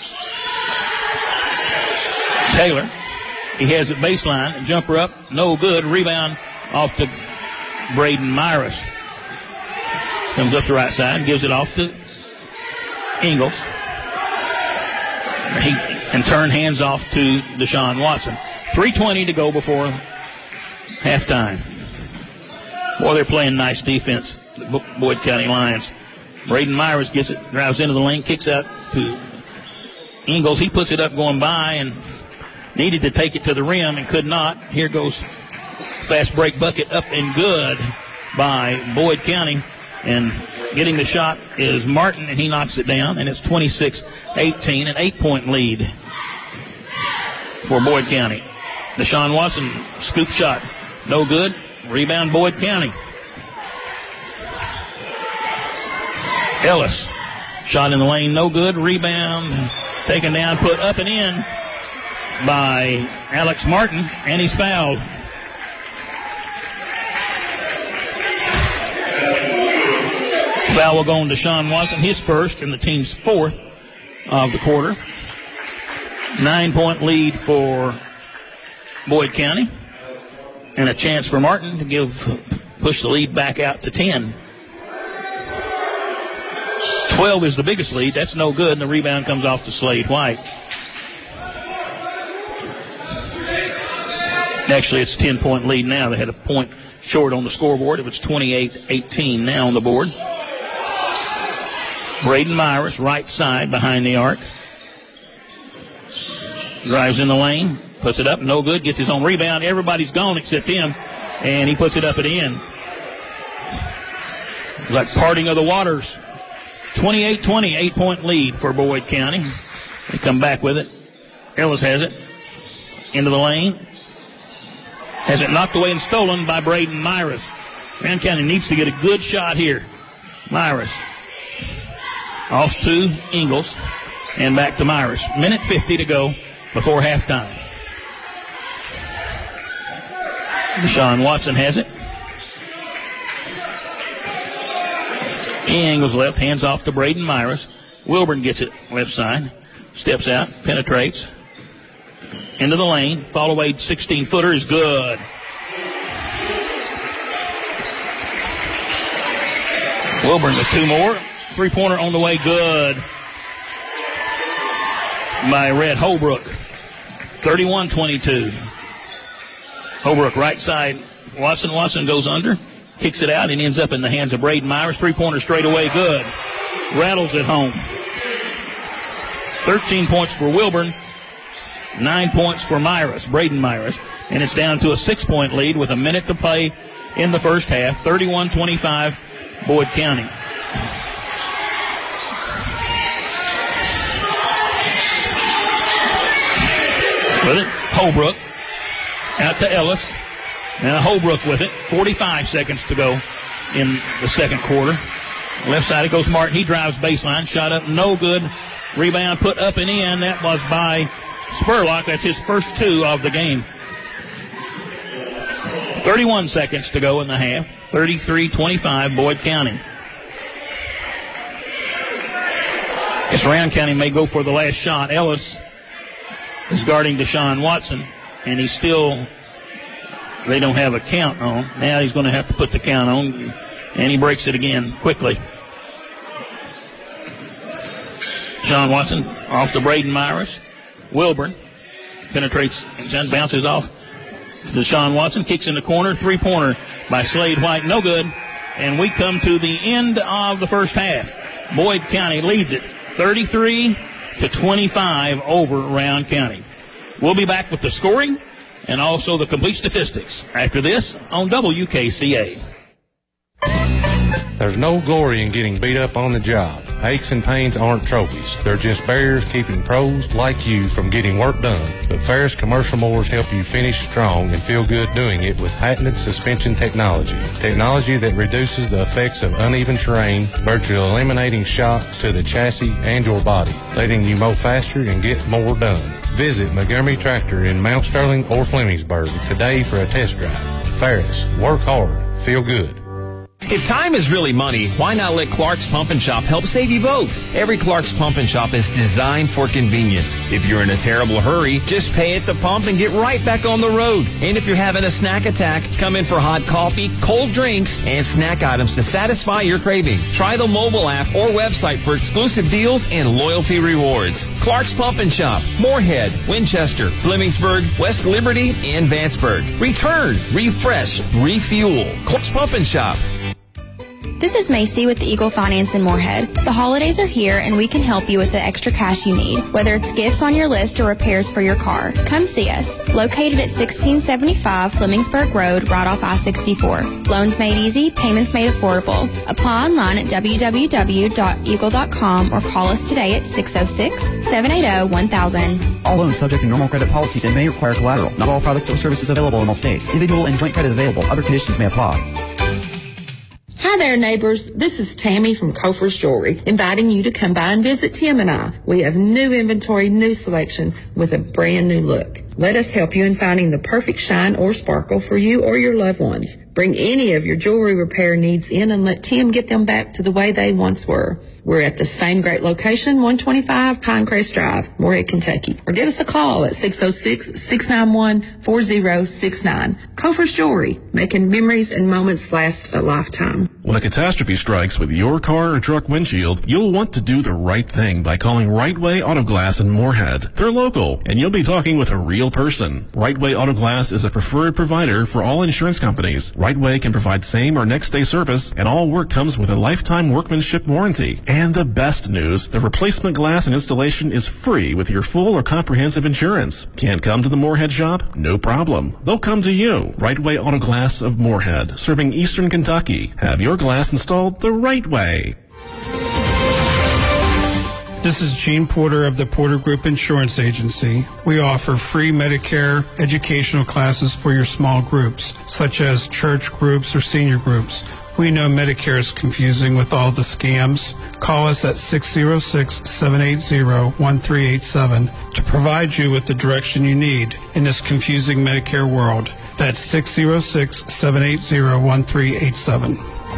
Taylor. He has it baseline. Jumper up. No good. Rebound off to Braden Myers. Comes up the right side. Gives it off to Ingles. He and turn hands off to Deshaun Watson. three twenty to go before halftime. Boy, they're playing nice defense, the Boyd County Lions. Braden Myers gets it, drives into the lane, kicks out to Ingles. He puts it up going by and needed to take it to the rim and could not. Here goes fast break bucket up and good by Boyd County. And getting the shot is Martin, and he knocks it down, and it's twenty-six eighteen, an eight-point lead for Boyd County. Deshaun Watson, scoop shot, no good. Rebound, Boyd County. Ellis, shot in the lane, no good. Rebound, taken down, put up and in by Alex Martin, and he's fouled. Foul will go on Deshaun Watson, his first and the team's fourth of the quarter. Nine-point lead for Boyd County, and a chance for Martin to give push the lead back out to ten. twelve is the biggest lead. That's no good, and the rebound comes off to Slade White. Actually, it's a ten-point lead now. They had a point short on the scoreboard. It was twenty-eight eighteen now on the board. Braden Myers, right side behind the arc. Drives in the lane, puts it up, no good, gets his own rebound. Everybody's gone except him, and he puts it up and in. It's like parting of the waters. twenty-eight twenty, eight-point lead for Boyd County. They come back with it. Ellis has it. Into the lane. Has it knocked away and stolen by Braden Myers. Grand County needs to get a good shot here. Myers. Off to Ingles. And back to Myers. Minute fifty to go before halftime. Deshaun Watson has it. Ingles left. Hands off to Braden Myers. Wilburn gets it left side. Steps out. Penetrates. Into the lane. Fall away sixteen-footer is good. Wilburn with two more. Three-pointer on the way, good. By Red Holbrook. thirty-one twenty-two. Holbrook right side. Watson. Watson goes under. Kicks it out and ends up in the hands of Braden Myers. Three-pointer straight away, good. Rattles it home. thirteen points for Wilburn. Nine points for Myers, Braden Myers. And it's down to a six-point lead with a minute to play in the first half. thirty-one twenty-five, Boyd County. With it, Holbrook. Out to Ellis. Now Holbrook with it. forty-five seconds to go in the second quarter. Left side it goes Martin. He drives baseline. Shot up, no good. Rebound put up and in. That was by Spurlock. That's his first two of the game. thirty-one seconds to go in the half. thirty-three twenty-five, Boyd County. Guess Round County may go for the last shot. Ellis is guarding Deshaun Watson, and he's still, they don't have a count on. Now he's going to have to put the count on, and he breaks it again quickly. Deshaun Watson off to Braden Myers. Wilburn penetrates and bounces off. Deshaun Watson kicks in the corner. Three-pointer by Slade White. No good. And we come to the end of the first half. Boyd County leads it thirty-three to twenty-five over Round County. We'll be back with the scoring and also the complete statistics after this on W K C A. There's no glory in getting beat up on the job. Aches and pains aren't trophies. They're just barriers keeping pros like you from getting work done. But Ferris Commercial Motors help you finish strong and feel good doing it with patented suspension technology. Technology that reduces the effects of uneven terrain, virtually eliminating shock to the chassis and your body, letting you mow faster and get more done. Visit Montgomery Tractor in Mount Sterling or Flemingsburg today for a test drive. Ferris, work hard, feel good. If time is really money, why not let Clark's Pump and Shop help save you both? Every Clark's Pump and Shop is designed for convenience. If you're in a terrible hurry, just pay at the pump and get right back on the road. And if you're having a snack attack, come in for hot coffee, cold drinks, and snack items to satisfy your craving. Try the mobile app or website for exclusive deals and loyalty rewards. Clark's Pump and Shop, Moorhead, Winchester, Flemingsburg, West Liberty, and Vanceburg. Return, refresh, refuel. Clark's Pump and Shop. This is Macy with the Eagle Finance in Moorhead. The holidays are here and we can help you with the extra cash you need, whether it's gifts on your list or repairs for your car. Come see us. Located at sixteen seventy-five Flemingsburg Road, right off I sixty-four. Loans made easy, payments made affordable. Apply online at w w w dot eagle dot com or call us today at six oh six, seven eight oh, one thousand. All loans subject to normal credit policies and may require collateral. Not all products or services available in all states. Individual and joint credit available. Other conditions may apply. Hi there, neighbors. This is Tammy from Kofer's Jewelry, inviting you to come by and visit Tim and I. We have new inventory, new selection with a brand new look. Let us help you in finding the perfect shine or sparkle for you or your loved ones. Bring any of your jewelry repair needs in and let Tim get them back to the way they once were. We're at the same great location, one twenty-five Pinecrest Drive, Moorhead, Kentucky. Or give us a call at six oh six, six nine one, four oh six nine. Kofer's Jewelry, making memories and moments last a lifetime. When a catastrophe strikes with your car or truck windshield, you'll want to do the right thing by calling Right Way Auto Glass in Moorhead. They're local, and you'll be talking with a real person. Right Way Auto Glass is a preferred provider for all insurance companies. Right Way can provide same or next day service, and all work comes with a lifetime workmanship warranty. And the best news, the replacement glass and installation is free with your full or comprehensive insurance. Can't come to the Moorhead shop? No problem. They'll come to you. Right Way Auto Glass of Moorhead, serving Eastern Kentucky. Have your glass installed the right way. This is Gene Porter of the Porter Group Insurance Agency. We offer free Medicare educational classes for your small groups, such as church groups or senior groups. We know Medicare is confusing with all the scams. Call us at six oh six, seven eight oh, one three eight seven to provide you with the direction you need in this confusing Medicare world. That's six oh six, seven eight oh, one three eight seven.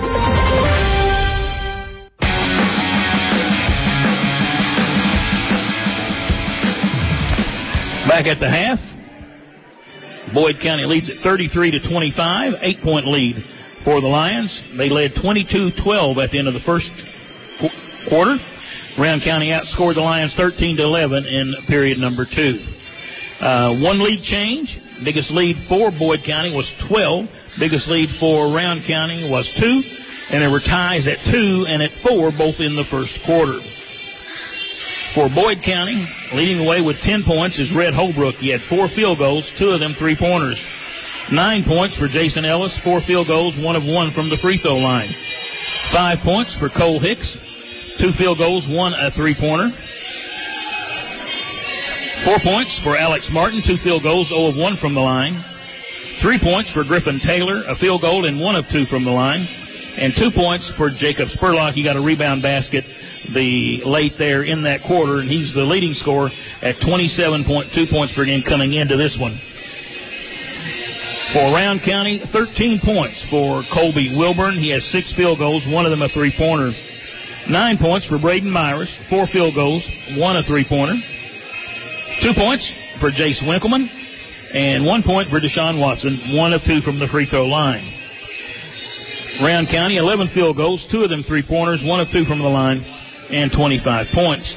Back at the half, Boyd County leads at thirty-three to twenty-five, eight-point lead for the Lions. They led twenty-two twelve at the end of the first qu- quarter. Round County outscored the Lions thirteen to eleven in period number two. Uh, one lead change. Biggest lead for Boyd County was twelve. Biggest lead for Round County was two. And there were ties at two and at four, both in the first quarter. For Boyd County, leading the way with ten points is Red Holbrook. He had four field goals, two of them three-pointers. Nine points for Jason Ellis, four field goals, one of one from the free throw line. Five points for Cole Hicks, two field goals, one a three-pointer. Four points for Alex Martin, two field goals, zero of one from the line. Three points for Griffin Taylor, a field goal and one of two from the line. And two points for Jacob Spurlock. He got a rebound basket the late there in that quarter, and he's the leading scorer at twenty-seven point two points per game coming into this one. For Round County, thirteen points for Colby Wilburn. He has six field goals, one of them a three-pointer. Nine points for Braden Myers, four field goals, one a three-pointer. Two points for Jace Winkleman, and one point for Deshaun Watson, one of two from the free throw line. Round County, eleven field goals, two of them three-pointers, one of two from the line, and twenty-five points.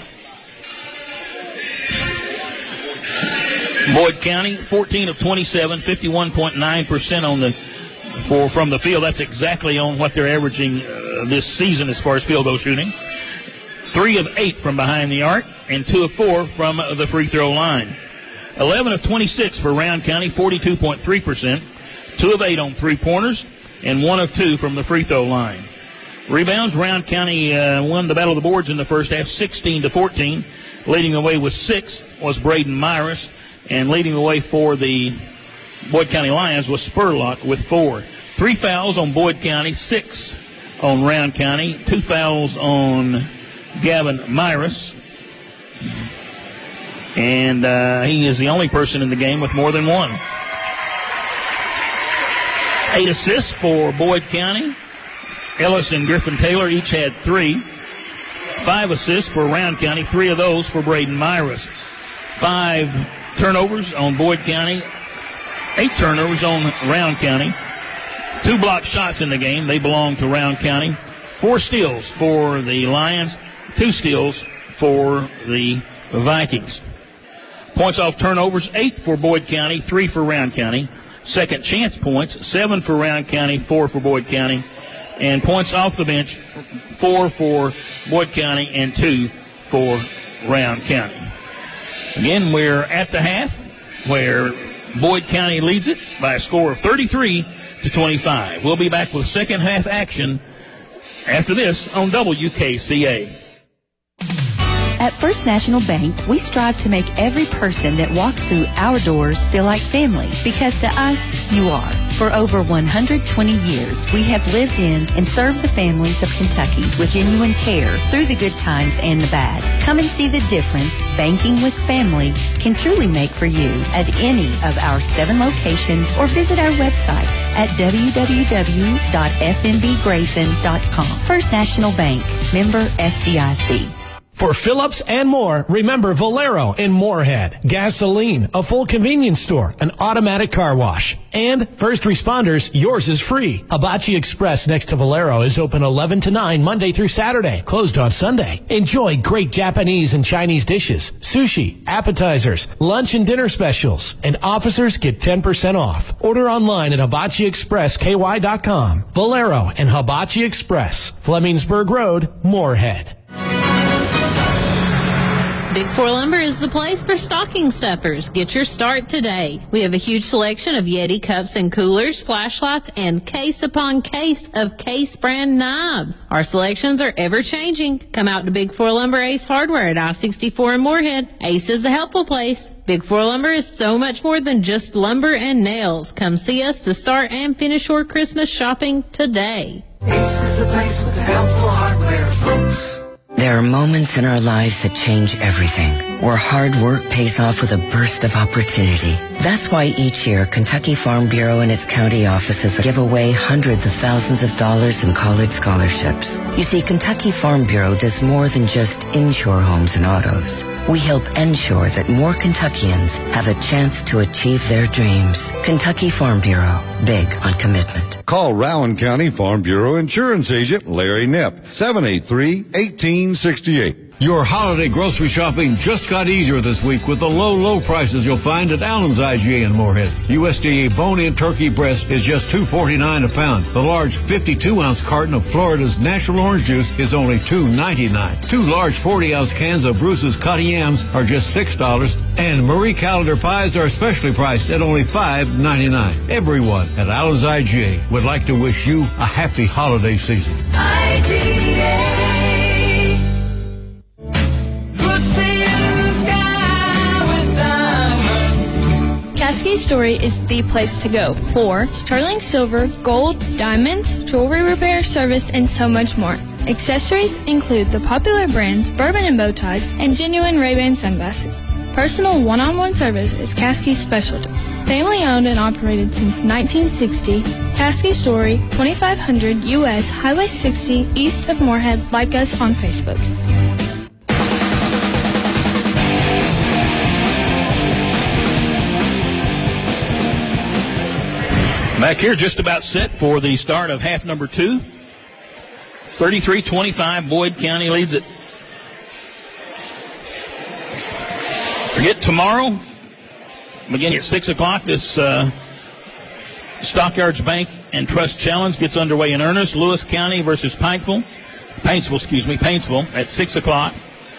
Boyd County, fourteen of twenty-seven, fifty-one point nine percent on the for from the field. That's exactly on what they're averaging uh, this season as far as field goal shooting. Three of eight from behind the arc, and two of four from uh, the free throw line. eleven of twenty-six for Round County, forty-two point three percent. Two of eight on three-pointers, and one of two from the free throw line. Rebounds, Round County uh, won the battle of the boards in the first half, sixteen to fourteen. Leading away with six was Braden Myris, and leading away for the Boyd County Lions was Spurlock with four. Three fouls on Boyd County, six on Round County, two fouls on Gavin Myris. And uh, he is the only person in the game with more than one. Eight assists for Boyd County. Ellis and Griffin Taylor each had three. Five assists for Round County, three of those for Braden Myris. Five turnovers on Boyd County, eight turnovers on Round County. Two block shots in the game. They belong to Round County. Four steals for the Lions, two steals for the Vikings. Points off turnovers, eight for Boyd County, three for Round County. Second chance points, seven for Round County, four for Boyd County. And points off the bench, four for Boyd County and two for Round County. Again, we're at the half where Boyd County leads it by a score of thirty-three to twenty-five. We'll be back with second half action after this on W K C A. At First National Bank, we strive to make every person that walks through our doors feel like family, because to us, you are. For over one hundred twenty years, we have lived in and served the families of Kentucky with genuine care through the good times and the bad. Come and see the difference banking with family can truly make for you at any of our seven locations, or visit our website at w w w dot f n b grayson dot com. First National Bank, member F D I C. For Phillips and more, remember Valero in Moorhead, gasoline, a full convenience store, an automatic car wash, and first responders, yours is free. Hibachi Express next to Valero is open eleven to nine Monday through Saturday, closed on Sunday. Enjoy great Japanese and Chinese dishes, sushi, appetizers, lunch and dinner specials, and officers get ten percent off. Order online at hibachi express k y dot com. Valero and Hibachi Express, Flemingsburg Road, Moorhead. Big Four Lumber is the place for stocking stuffers. Get your start today. We have a huge selection of Yeti cups and coolers, flashlights, and case upon case of Case brand knives. Our selections are ever changing. Come out to Big Four Lumber Ace Hardware at I sixty-four in Moorhead. Ace is the helpful place. Big Four Lumber is so much more than just lumber and nails. Come see us to start and finish your Christmas shopping today. Ace is the place with the helpful hardware, folks. There are moments in our lives that change everything, where hard work pays off with a burst of opportunity. That's why each year, Kentucky Farm Bureau and its county offices give away hundreds of thousands of dollars in college scholarships. You see, Kentucky Farm Bureau does more than just insure homes and autos. We help ensure that more Kentuckians have a chance to achieve their dreams. Kentucky Farm Bureau, big on commitment. Call Rowan County Farm Bureau Insurance Agent Larry Knipp, seven eight three, one eight six eight. Your holiday grocery shopping just got easier this week with the low, low prices you'll find at Allen's I G A in Moorhead. U S D A bone-in turkey breast is just two ninety-nine a pound. The large fifty-two ounce carton of Florida's natural orange juice is only two ninety-nine. Two large forty ounce cans of Bruce's cotty yams are just six dollars. And Marie Callender pies are especially priced at only five ninety-nine. Everyone at Allen's I G A would like to wish you a happy holiday season. I G A. Cascade Jewelry is the place to go for sterling silver, gold, diamonds, jewelry repair, service, and so much more. Accessories include the popular brands Bourbon and Bow Ties and genuine Ray-Ban sunglasses. Personal one-on-one service is Cascade's specialty. Family owned and operated since nineteen sixty, Cascade Jewelry, twenty-five hundred U S Highway sixty, east of Moorhead. Like us on Facebook. Back here just about set for the start of half number two. thirty-three twenty-five, Boyd County leads it. Forget tomorrow, beginning at six o'clock, this uh, Stockyards Bank and Trust Challenge gets underway in earnest. Lewis County versus Pikeville. Paintsville, excuse me, Paintsville at six o'clock.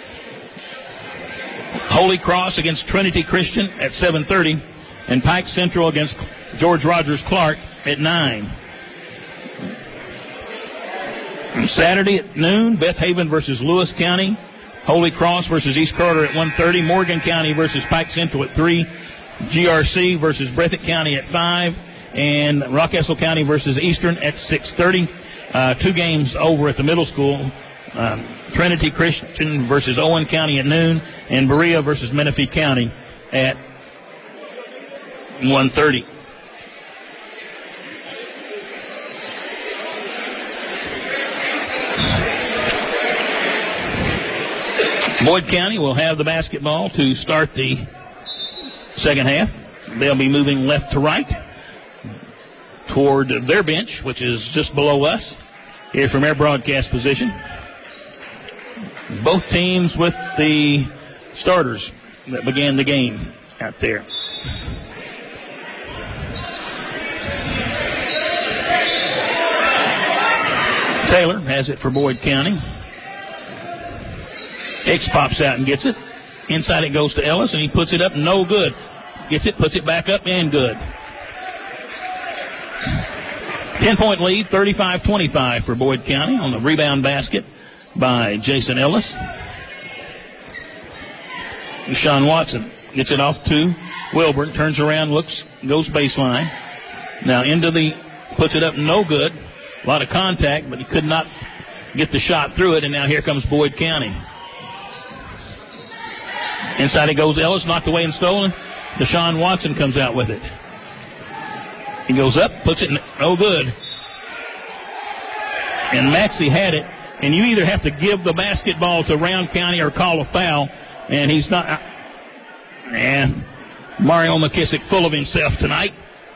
Holy Cross against Trinity Christian at seven thirty. And Pike Central against George Rogers Clark at nine. On Saturday at noon, Beth Haven versus Lewis County. Holy Cross versus East Carter at one thirty. Morgan County versus Pike Central at three. G R C versus Breathitt County at five. And Rockcastle County versus Eastern at six thirty. Uh, two games over at the middle school. Um, Trinity Christian versus Owen County at noon. And Berea versus Menifee County at one thirty. Boyd County will have the basketball to start the second half. They'll be moving left to right toward their bench, which is just below us here from our broadcast position. Both teams with the starters that began the game out there. Taylor has it for Boyd County. Hicks pops out and gets it. Inside it goes to Ellis, and he puts it up, no good. Gets it, puts it back up, and good. ten-point lead, thirty-five twenty-five for Boyd County on the rebound basket by Jason Ellis. Sean Watson gets it off to Wilburn, turns around, looks, goes baseline. Now into the, puts it up, no good. A lot of contact, but he could not get the shot through it, and now here comes Boyd County. Inside it goes Ellis, knocked away and stolen. Deshaun Watson comes out with it. He goes up, puts it in, no good. And Maxey had it, and you either have to give the basketball to Round County or call a foul, and he's not. And Mario McKissick full of himself tonight.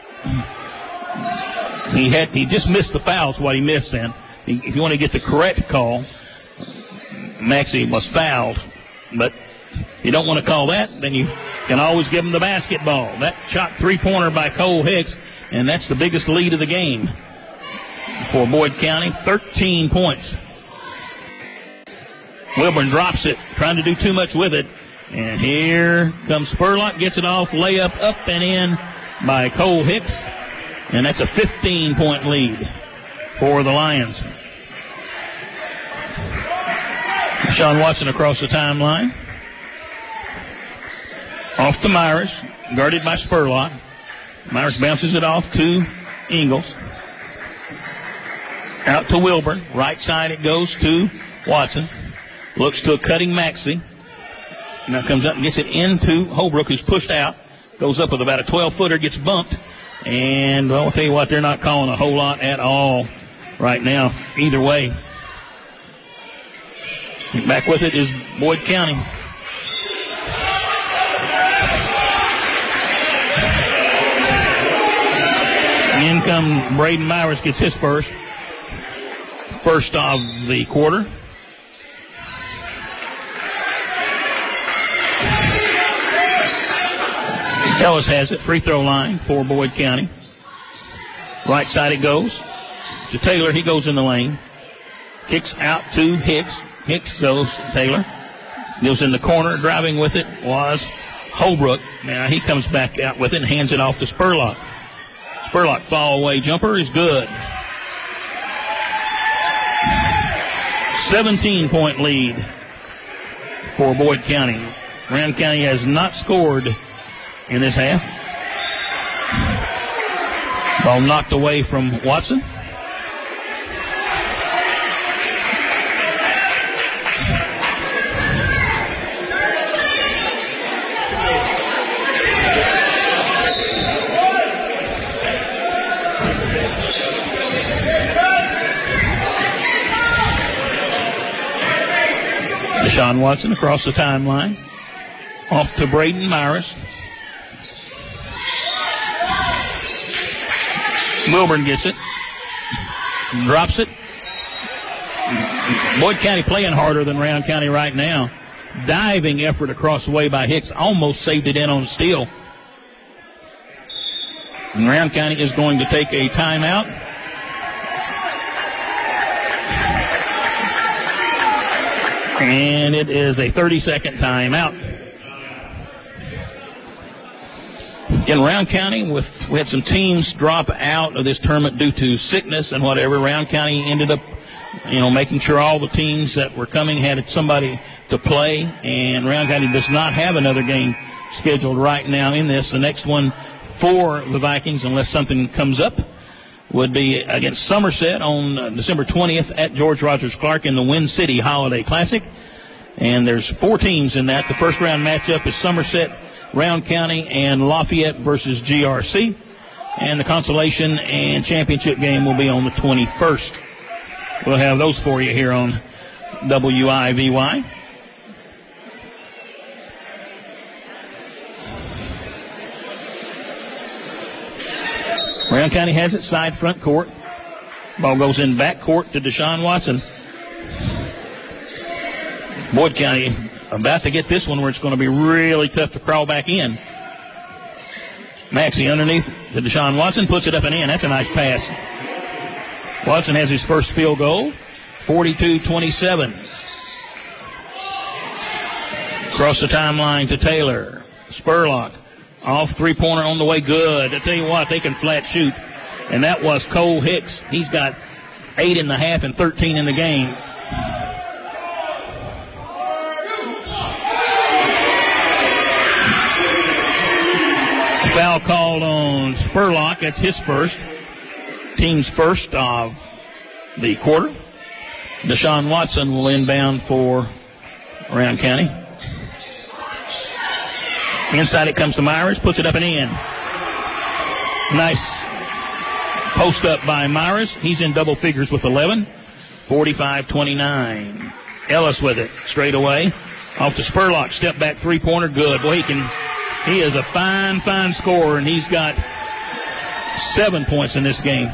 He had he just missed the foul, is what he missed then. If you want to get the correct call, Maxey was fouled, but you don't want to call that, then you can always give him the basketball. That shot three-pointer by Cole Hicks, and that's the biggest lead of the game for Boyd County, thirteen points. Wilburn drops it, trying to do too much with it, and here comes Spurlock, gets it off, layup up and in by Cole Hicks, and that's a fifteen-point lead for the Lions. Sean Watson across the timeline. Off to Myers, guarded by Spurlock. Myers bounces it off to Ingles. Out to Wilburn. Right side it goes to Watson. Looks to a cutting Maxey. Now comes up and gets it into Holbrook, who's pushed out. Goes up with about a twelve-footer, gets bumped. And, well, I'll tell you what, they're not calling a whole lot at all right now, either way. Back with it is Boyd County. In come Braden Myers, gets his first. First of the quarter. Ellis has it, free throw line for Boyd County. Right side it goes to Taylor. He goes in the lane. Kicks out to Hicks. Hicks goes to Taylor. Goes in the corner. Driving with it was Holbrook. Now he comes back out with it and hands it off to Spurlock. Spurlock fall away jumper is good. seventeen-point lead for Boyd County. Round County has not scored in this half. Ball knocked away from Watson. Deshaun Watson across the timeline. Off to Braden Myers. Wilburn gets it. Drops it. Boyd County playing harder than Round County right now. Diving effort across the way by Hicks. Almost saved it in on steal. And Round County is going to take a timeout. And it is a thirty-second timeout. In Round County, with we had some teams drop out of this tournament due to sickness and whatever. Round County ended up you know, making sure all the teams that were coming had somebody to play, and Rowan County does not have another game scheduled right now in this. The next one for the Vikings, unless something comes up, would be against Somerset on uh, December twentieth at George Rogers Clark in the Win City Holiday Classic. And there's four teams in that. The first round matchup is Somerset, Rowan County, and Lafayette versus G R C. And the consolation and championship game will be on the twenty-first. We'll have those for you here on W I V Y. Rowan County has it side front court. Ball goes in back court to Deshaun Watson. Boyd County about to get this one where it's going to be really tough to crawl back in. Maxey underneath to Deshaun Watson, puts it up and in. That's a nice pass. Watson has his first field goal, forty-two twenty-seven. Across the timeline to Taylor. Spurlock. Off three-pointer on the way, good. I tell you what, they can flat shoot. And that was Cole Hicks. He's got eight in the half and thirteen in the game. Foul called on Spurlock. That's his first. Team's first of the quarter. Deshaun Watson will inbound for Rowan County. Inside it comes to Myers, puts it up and in. Nice post up by Myers. He's in double figures with eleven. forty-five twenty-nine. Ellis with it, straight away. Off to Spurlock, step back three-pointer, good. Boy, he can, he is a fine, fine scorer, and he's got seven points in this game.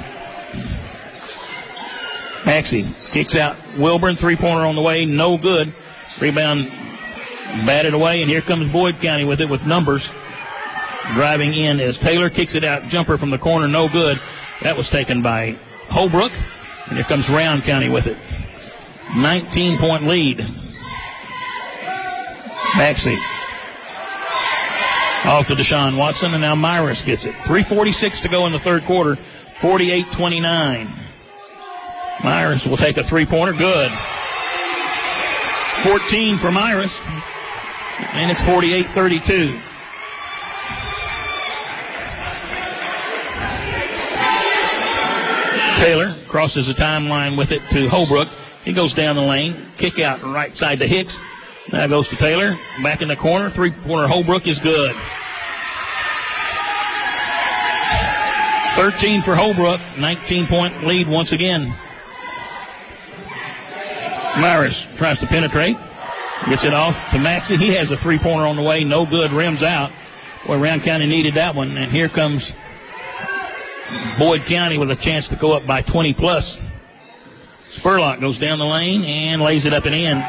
Maxey kicks out Wilburn, three-pointer on the way, no good. Rebound batted away, and here comes Boyd County with it with numbers. Driving in as Taylor kicks it out. Jumper from the corner, no good. That was taken by Holbrook. And here comes Rowan County with it. nineteen-point lead. Maxey. Off to Deshaun Watson, and now Myers gets it. three forty-six to go in the third quarter. forty-eight twenty-nine. Myers will take a three-pointer. Good. fourteen for Myers. And it's forty-eight thirty-two. Taylor crosses the timeline with it to Holbrook. He goes down the lane. Kick out right side to Hicks. Now goes to Taylor. Back in the corner. Three-pointer Holbrook is good. thirteen for Holbrook. nineteen-point lead once again. Myers tries to penetrate. Gets it off to Maxey. He has a three-pointer on the way. No good. Rims out. Boy, Rowan County needed that one. And here comes Boyd County with a chance to go up by twenty plus. Spurlock goes down the lane and lays it up and in.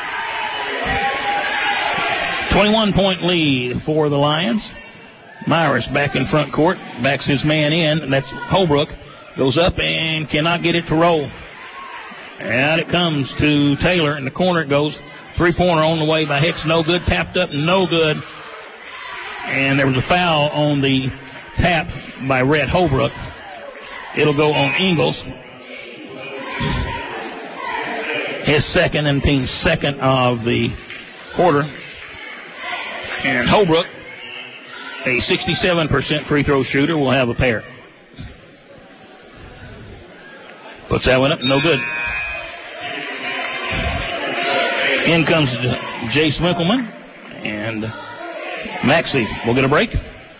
twenty-one-point lead for the Lions. Myers back in front court. Backs his man in. That's Holbrook. Goes up and cannot get it to roll. Out it comes to Taylor. In the corner it goes. Three-pointer on the way by Hicks. No good. Tapped up. No good. And there was a foul on the tap by Rhett Holbrook. It'll go on Ingles. His second and team's second of the quarter. And Holbrook, a sixty-seven percent free throw shooter, will have a pair. Puts that one up. No good. In comes Jace Winkleman, and Maxey will get a break.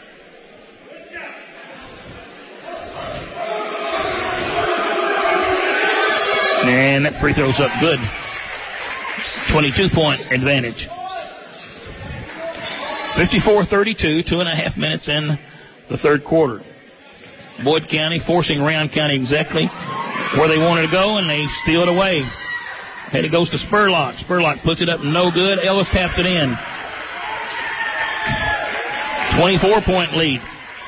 And that free throw's up good. twenty-two-point advantage. fifty-four thirty-two, two and a half minutes in the third quarter. Boyd County forcing Rowan County exactly where they wanted to go, and they steal it away. And it goes to Spurlock. Spurlock puts it up, no good. Ellis taps it in. twenty-four-point lead.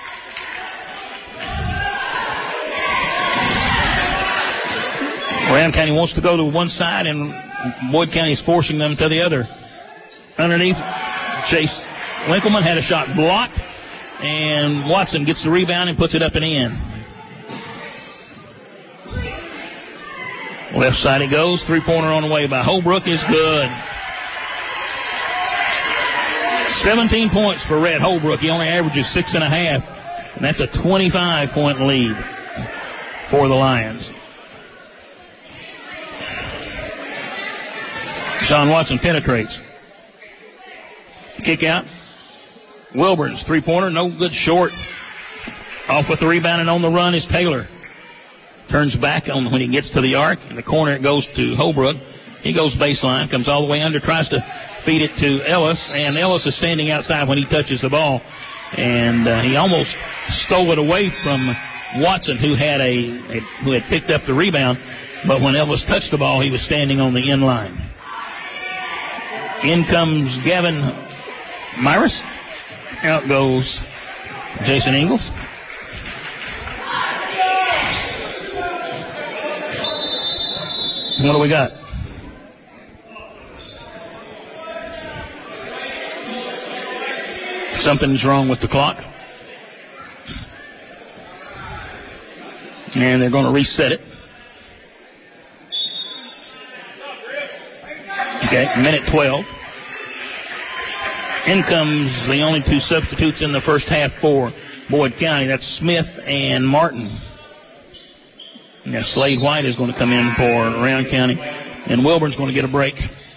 Rowan County wants to go to one side, and Boyd County is forcing them to the other. Underneath, Chase Winkleman had a shot blocked, and Watson gets the rebound and puts it up and in. Left side it goes. Three-pointer on the way by Holbrook is good. seventeen points for Red Holbrook. He only averages six and a half, and that's a twenty-five point lead for the Lions. Sean Watson penetrates. Kick out. Wilburn's three-pointer, no good short. Off with the rebound and on the run is Taylor. Turns back on when he gets to the arc. In the corner it goes to Holbrook. He goes baseline, comes all the way under, tries to feed it to Ellis, and Ellis is standing outside when he touches the ball. And uh, he almost stole it away from Watson, who had a, a who had picked up the rebound. But when Ellis touched the ball, he was standing on the end line. In comes Gavin Myris. Out goes Jason Ingles. What do we got? Something's wrong with the clock. And they're going to reset it. Okay, minute twelve. In comes the only two substitutes in the first half for Boyd County. That's Smith and Martin. Now Slade White is going to come in for Round County, and Wilburn's going to get a break.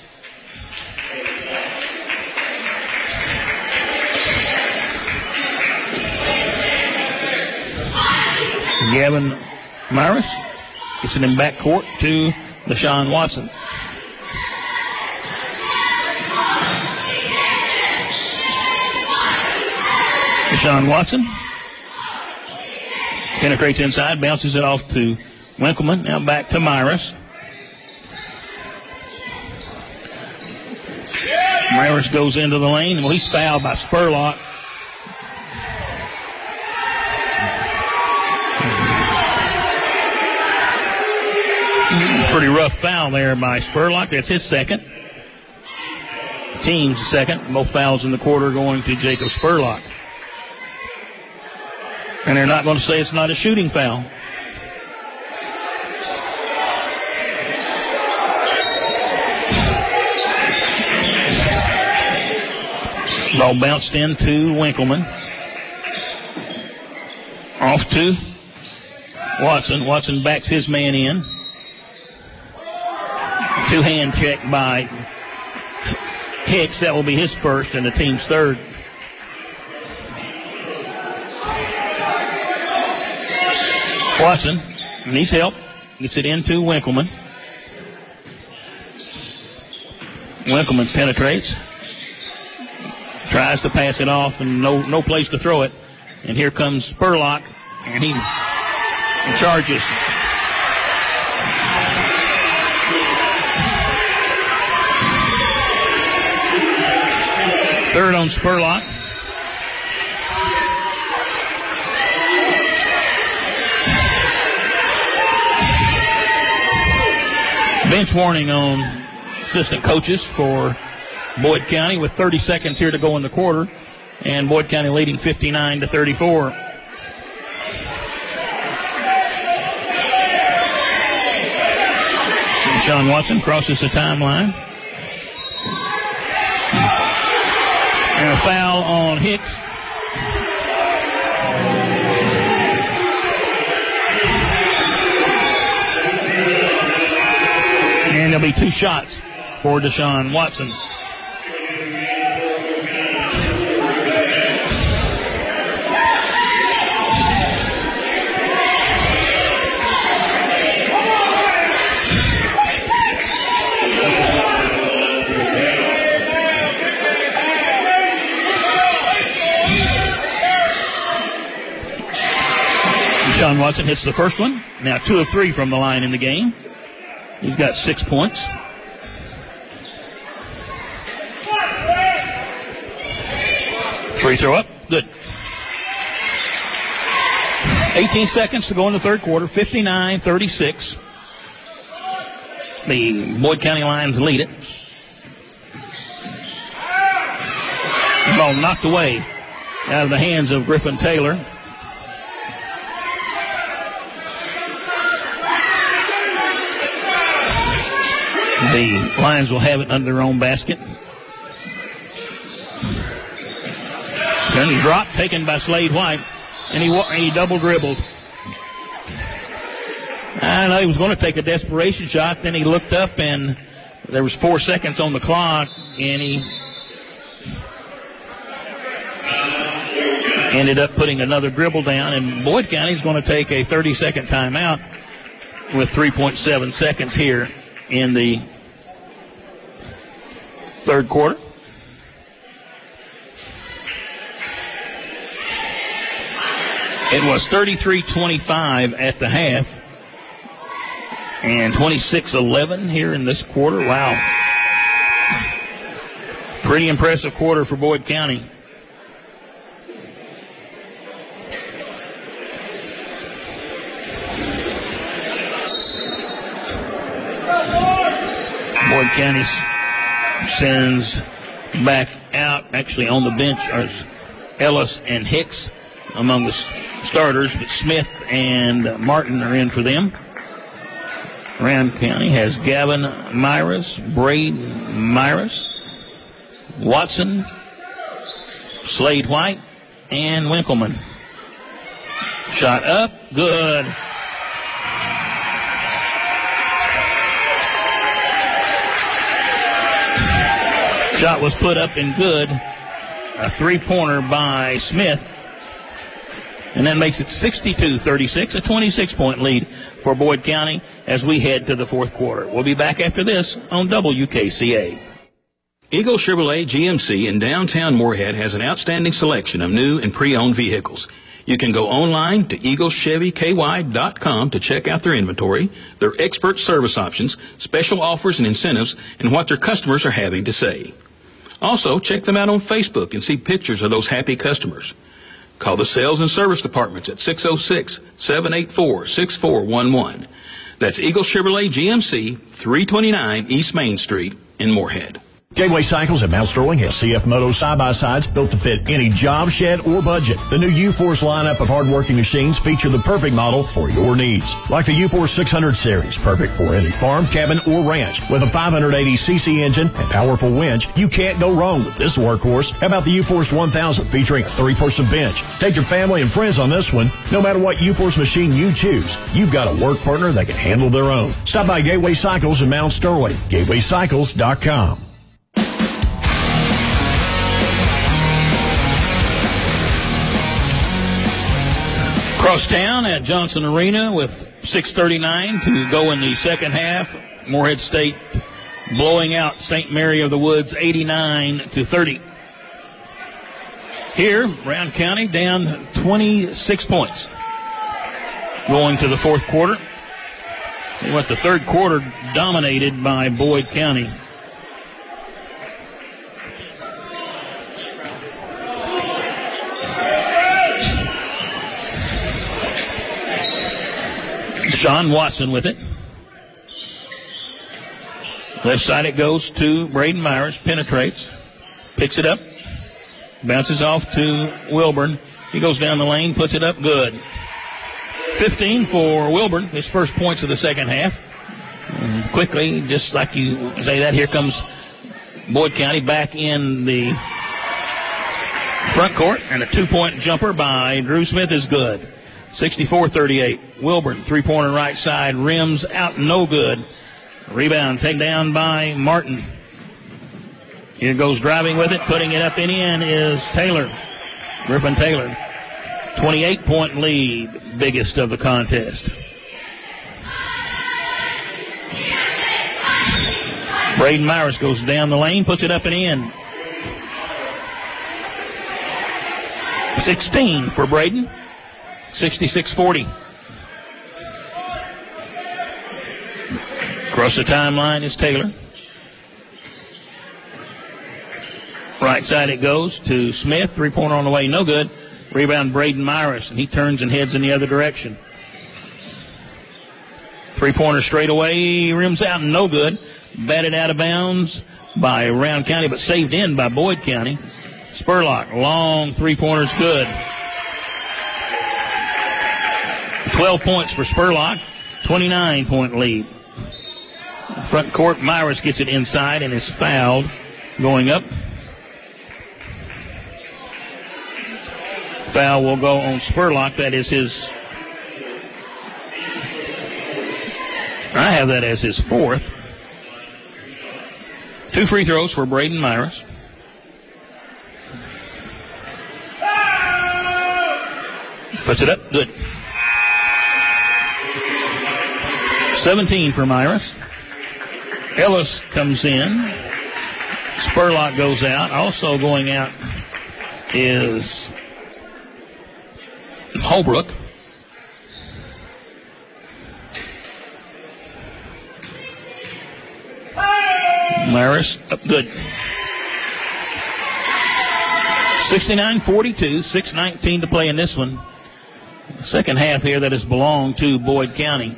Gavin Myris gets it in backcourt to LaShawn Watson. LaShawn Watson penetrates inside, bounces it off to Winkleman. Now back to Myris. Myris goes into the lane. Well, he's fouled by Spurlock. Pretty rough foul there by Spurlock. That's his second. Team's second. Both fouls in the quarter going to Jacob Spurlock. And they're not going to say it's not a shooting foul. Ball bounced into Winkleman. Off to Watson. Watson backs his man in. Two-hand check by Hicks. That will be his first and the team's third. Watson needs help. Gets it into Winkleman. Winkleman penetrates. Tries to pass it off and no no place to throw it. And here comes Spurlock, and he charges. Third on Spurlock. Bench warning on assistant coaches for Boyd County with thirty seconds here to go in the quarter, and Boyd County leading fifty-nine to thirty-four. Sean Watson crosses the timeline. And a foul on Hicks. And there'll be two shots for Deshaun Watson. Deshaun Watson hits the first one. Now two of three from the line in the game. He's got six points. Free throw up. Good. eighteen seconds to go in the third quarter. fifty-nine thirty-six. The Boyd County Lions lead it. Ball knocked away out of the hands of Griffin Taylor. The Lions will have it under their own basket. Then drop taken by Slade White, and he and he double dribbled. I know he was going to take a desperation shot. Then he looked up, and there was four seconds on the clock, and he ended up putting another dribble down. And Boyd County is going to take a thirty-second timeout with three point seven seconds here in the third quarter. It was thirty-three twenty-five at the half and twenty-six eleven here in this quarter. Wow. Pretty impressive quarter for Boyd County. Boyd County sends back out, actually on the bench, are Ellis and Hicks among the starters, but Smith and Martin are in for them. Round County has Gavin Myers, Braid Myers, Watson, Slade White, and Winkleman. Shot up, good. Shot was put up and good. A three-pointer by Smith. And that makes it sixty-two thirty-six, a twenty-six point lead for Boyd County as we head to the fourth quarter. We'll be back after this on W K C A. Eagle Chevrolet G M C in downtown Moorhead has an outstanding selection of new and pre-owned vehicles. You can go online to eagle chevy k y dot com to check out their inventory, their expert service options, special offers and incentives, and what their customers are having to say. Also, check them out on Facebook and see pictures of those happy customers. Call the sales and service departments at six oh six, seven eight four, six four one one. That's Eagle Chevrolet G M C, three twenty-nine East Main Street in Moorhead. Gateway Cycles at Mount Sterling has C F Moto side-by-sides built to fit any job, shed, or budget. The new U-Force lineup of hard-working machines feature the perfect model for your needs. Like the U-Force six hundred series, perfect for any farm, cabin, or ranch. With a five hundred eighty c c engine and powerful winch, you can't go wrong with this workhorse. How about the U-Force one thousand featuring a three-person bench? Take your family and friends on this one. No matter what U-Force machine you choose, you've got a work partner that can handle their own. Stop by Gateway Cycles in Mount Sterling, gateway cycles dot com. Across town at Johnson Arena with six thirty-nine to go in the second half. Moorhead State blowing out Saint Mary of the Woods eighty-nine to thirty. Here, Round County down twenty-six points. Going to the fourth quarter. They went the third quarter dominated by Boyd County. Sean Watson with it. Left side it goes to Braden Myers. Penetrates. Picks it up. Bounces off to Wilburn. He goes down the lane. Puts it up. Good. fifteen for Wilburn. His first points of the second half. And quickly, just like you say that, here comes Boyd County back in the front court. And a two-point jumper by Drew Smith is good. sixty-four thirty-eight. Wilburn, three-pointer right side, rims out, no good. Rebound taken down by Martin. Here goes driving with it, putting it up and in is Taylor. Griffin Taylor. twenty-eight point lead, biggest of the contest. Braden Myers goes down the lane, puts it up and in. sixteen for Braden. sixty-six forty. Across the timeline is Taylor. Right side it goes to Smith. Three-pointer on the way, no good. Rebound Braden Myers, and he turns and heads in the other direction. Three-pointer straight away, rims out, no good. Batted out of bounds by Round County, but saved in by Boyd County. Spurlock, long three-pointers, good. twelve points for Spurlock, twenty-nine point lead. Front court, Myers gets it inside and is fouled going up. Foul will go on Spurlock. That is his, I have that as his fourth. Two free throws for Braden Myers. Puts it up, good. seventeen for Myers. Ellis comes in. Spurlock goes out. Also going out is Holbrook. Myers up good. sixty-nine forty-two, six nineteen to play in this one. Second half here that has belonged to Boyd County.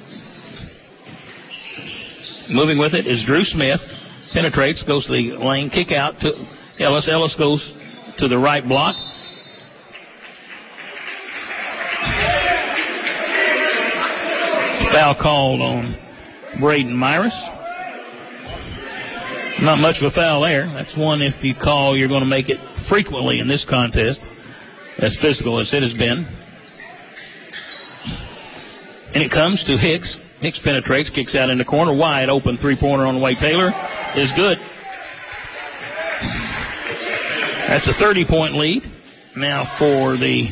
Moving with it is Drew Smith. Penetrates, goes to the lane, kick out to Ellis. Ellis goes to the right block. Foul called on Braden Myers. Not much of a foul there. That's one, if you call, you're going to make it frequently in this contest, as physical as it has been. And it comes to Hicks. Hicks penetrates, kicks out in the corner. Wide open three-pointer on the way. Taylor is good. That's a thirty-point lead now for the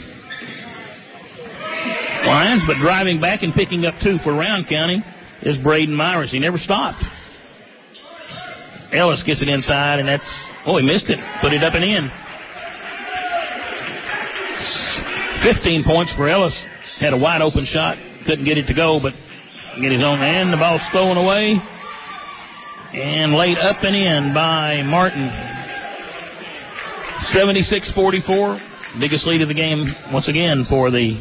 Lions, but driving back and picking up two for Round County is Braden Myers. He never stopped. Ellis gets it inside, and that's, oh, he missed it. Put it up and in. fifteen points for Ellis. Had a wide open shot. Couldn't get it to go, but get his own end. The ball's stolen away and laid up and in by Martin. seventy-six forty-four. Biggest lead of the game once again for the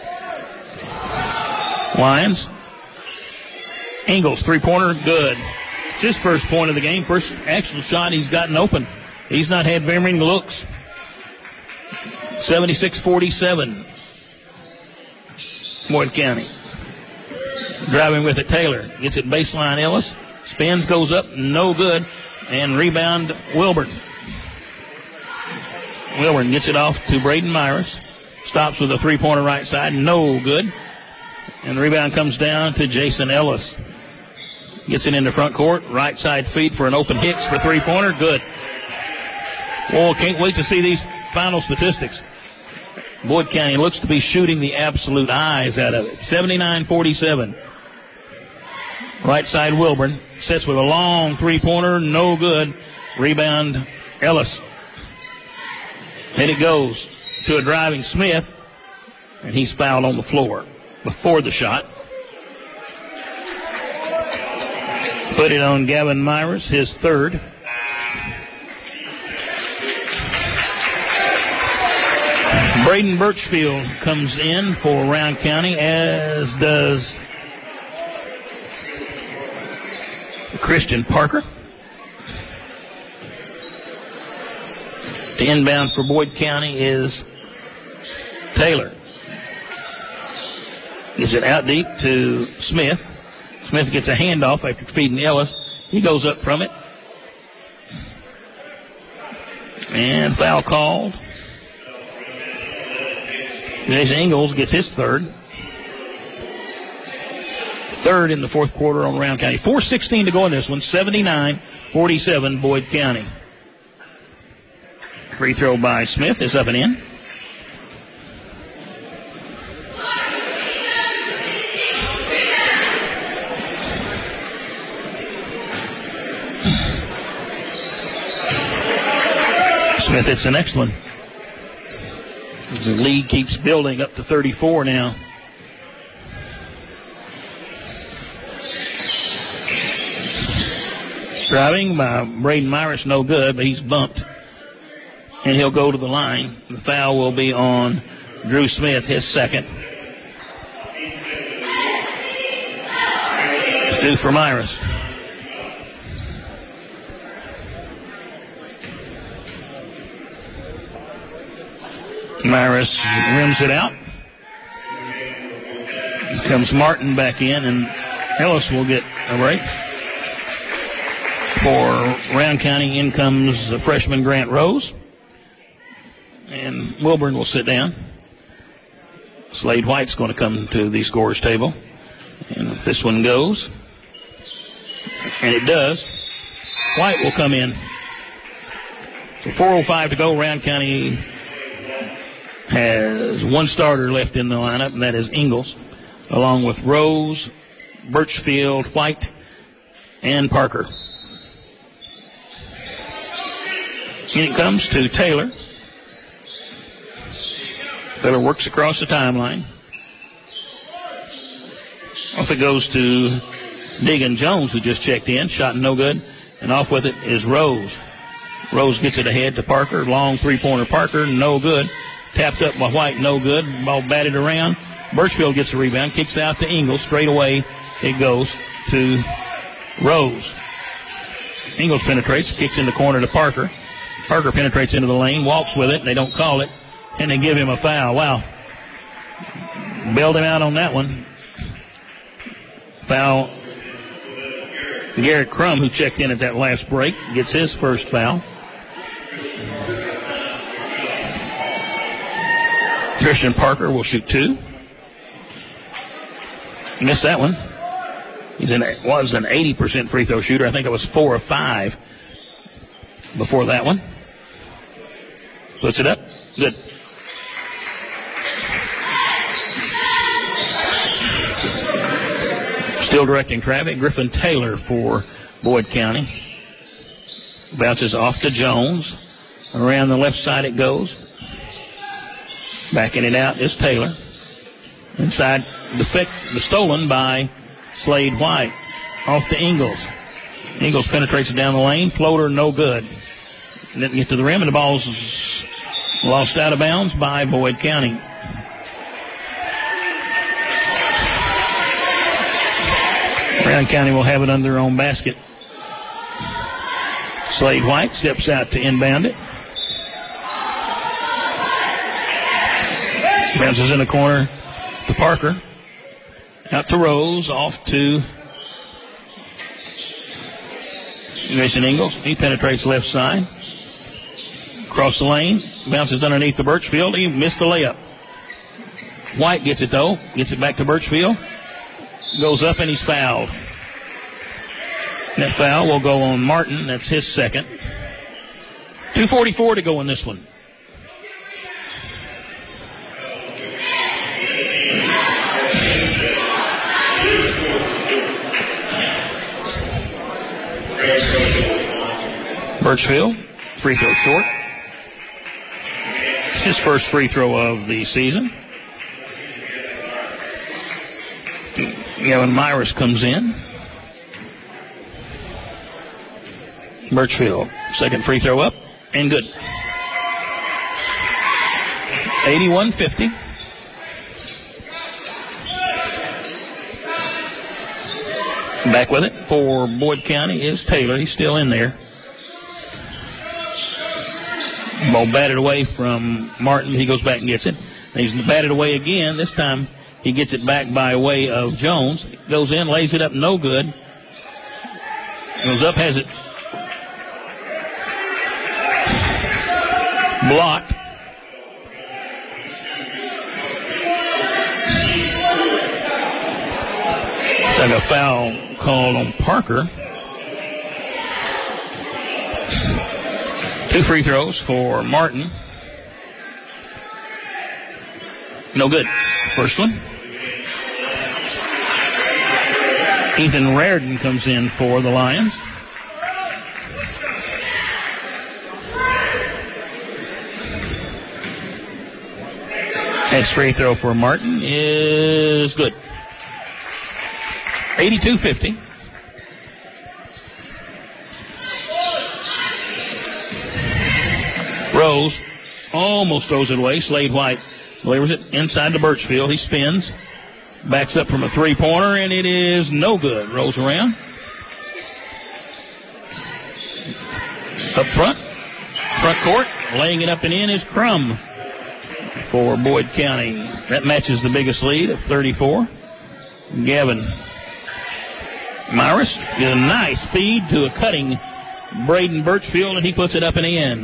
Lions. Ingles, three-pointer, good. It's his first point of the game. First actual shot he's gotten open. He's not had very many looks. seventy-six forty-seven. Boyd County. Driving with it, Taylor. Gets it baseline, Ellis. Spins, goes up, no good. And rebound, Wilburn. Wilburn gets it off to Braden Myers. Stops with a three-pointer right side, no good. And the rebound comes down to Jason Ellis. Gets it into front court, right side feed for an open Hicks for three-pointer, good. Well, can't wait to see these final statistics. Boyd County looks to be shooting the absolute eyes out of it. seventy-nine forty-seven. Right side Wilburn sets with a long three-pointer, no good. Rebound Ellis. And it goes to a driving Smith, and he's fouled on the floor before the shot. Put it on Gavin Myers, his third. Braden Birchfield comes in for Round County, as does Christian Parker. The inbound for Boyd County is Taylor. Gets it out deep to Smith. Smith gets a handoff after feeding Ellis. He goes up from it. And foul called. Jason Ingles gets his third. Third in the fourth quarter on Round County. four sixteen to go in this one. seventy-nine forty-seven Boyd County. Free throw by Smith is up and in. Smith hits the next one. The lead keeps building up to thirty-four now. Driving by Braden Myers, no good, but he's bumped. And he'll go to the line. The foul will be on Drew Smith, his second. Two for Myers. Myers rims it out. Comes Martin back in, and Ellis will get a break. For Round County, in comes freshman Grant Rose. And Wilburn will sit down. Slade White's going to come to the scorer's table. And if this one goes, and it does, White will come in. So four oh five to go. Round County has one starter left in the lineup, and that is Ingalls, along with Rose, Birchfield, White, and Parker. And it comes to Taylor. Taylor works across the timeline. Off it goes to Deegan Jones, who just checked in. Shot no good. And off with it is Rose. Rose gets it ahead to Parker. Long three-pointer Parker, no good. Tapped up by White, no good. Ball batted around. Birchfield gets the rebound, kicks out to Ingalls. Straight away it goes to Rose. Ingalls penetrates, kicks in the corner to Parker. Parker penetrates into the lane, walks with it. They don't call it, and they give him a foul. Wow. Bailed him out on that one. Foul. Garrett Crum, who checked in at that last break, gets his first foul. Christian Parker will shoot two. Missed that one. He's in, was an eighty percent free throw shooter. I think it was four or five before that one. Puts it up. Good. Still directing traffic. Griffin Taylor for Boyd County. Bounces off to Jones. Around the left side it goes. Backing it out is Taylor. Inside, the, the stolen by Slade White. Off to Ingalls. Ingalls penetrates it down the lane. Floater, no good. Didn't get to the rim, and the ball's lost out of bounds by Boyd County. Round County will have it under their own basket. Slade White steps out to inbound it. Bounces in the corner to Parker. Out to Rose, off to Mason Ingalls. He penetrates left side. Across the lane. Bounces underneath the Birchfield. He missed the layup. White gets it though. Gets it back to Birchfield. Goes up and he's fouled. That foul will go on Martin. That's his second. two forty-four to go in this one. Birchfield, free throw short. It's his first free throw of the season. Gavin Myers comes in. Birchfield, second free throw up, and good. eighty-one fifty. Back with it for Boyd County is Taylor. He's still in there. Ball batted away from Martin. He goes back and gets it. He's batted away again. This time he gets it back by way of Jones. Goes in, lays it up, no good. Goes up, has it blocked. It's like a foul called on Parker. Two free throws for Martin. No good. First one. Ethan Raridan comes in for the Lions. Next free throw for Martin is good. eighty-two fifty. Rose almost throws it away. Slade White delivers it inside to Birchfield. He spins. Backs up from a three-pointer, and it is no good. Rolls around. Up front. Front court. Laying it up and in is Crum for Boyd County. That matches the biggest lead of thirty-four. Gavin Myers gives a nice feed to a cutting Braden Birchfield, and he puts it up and in.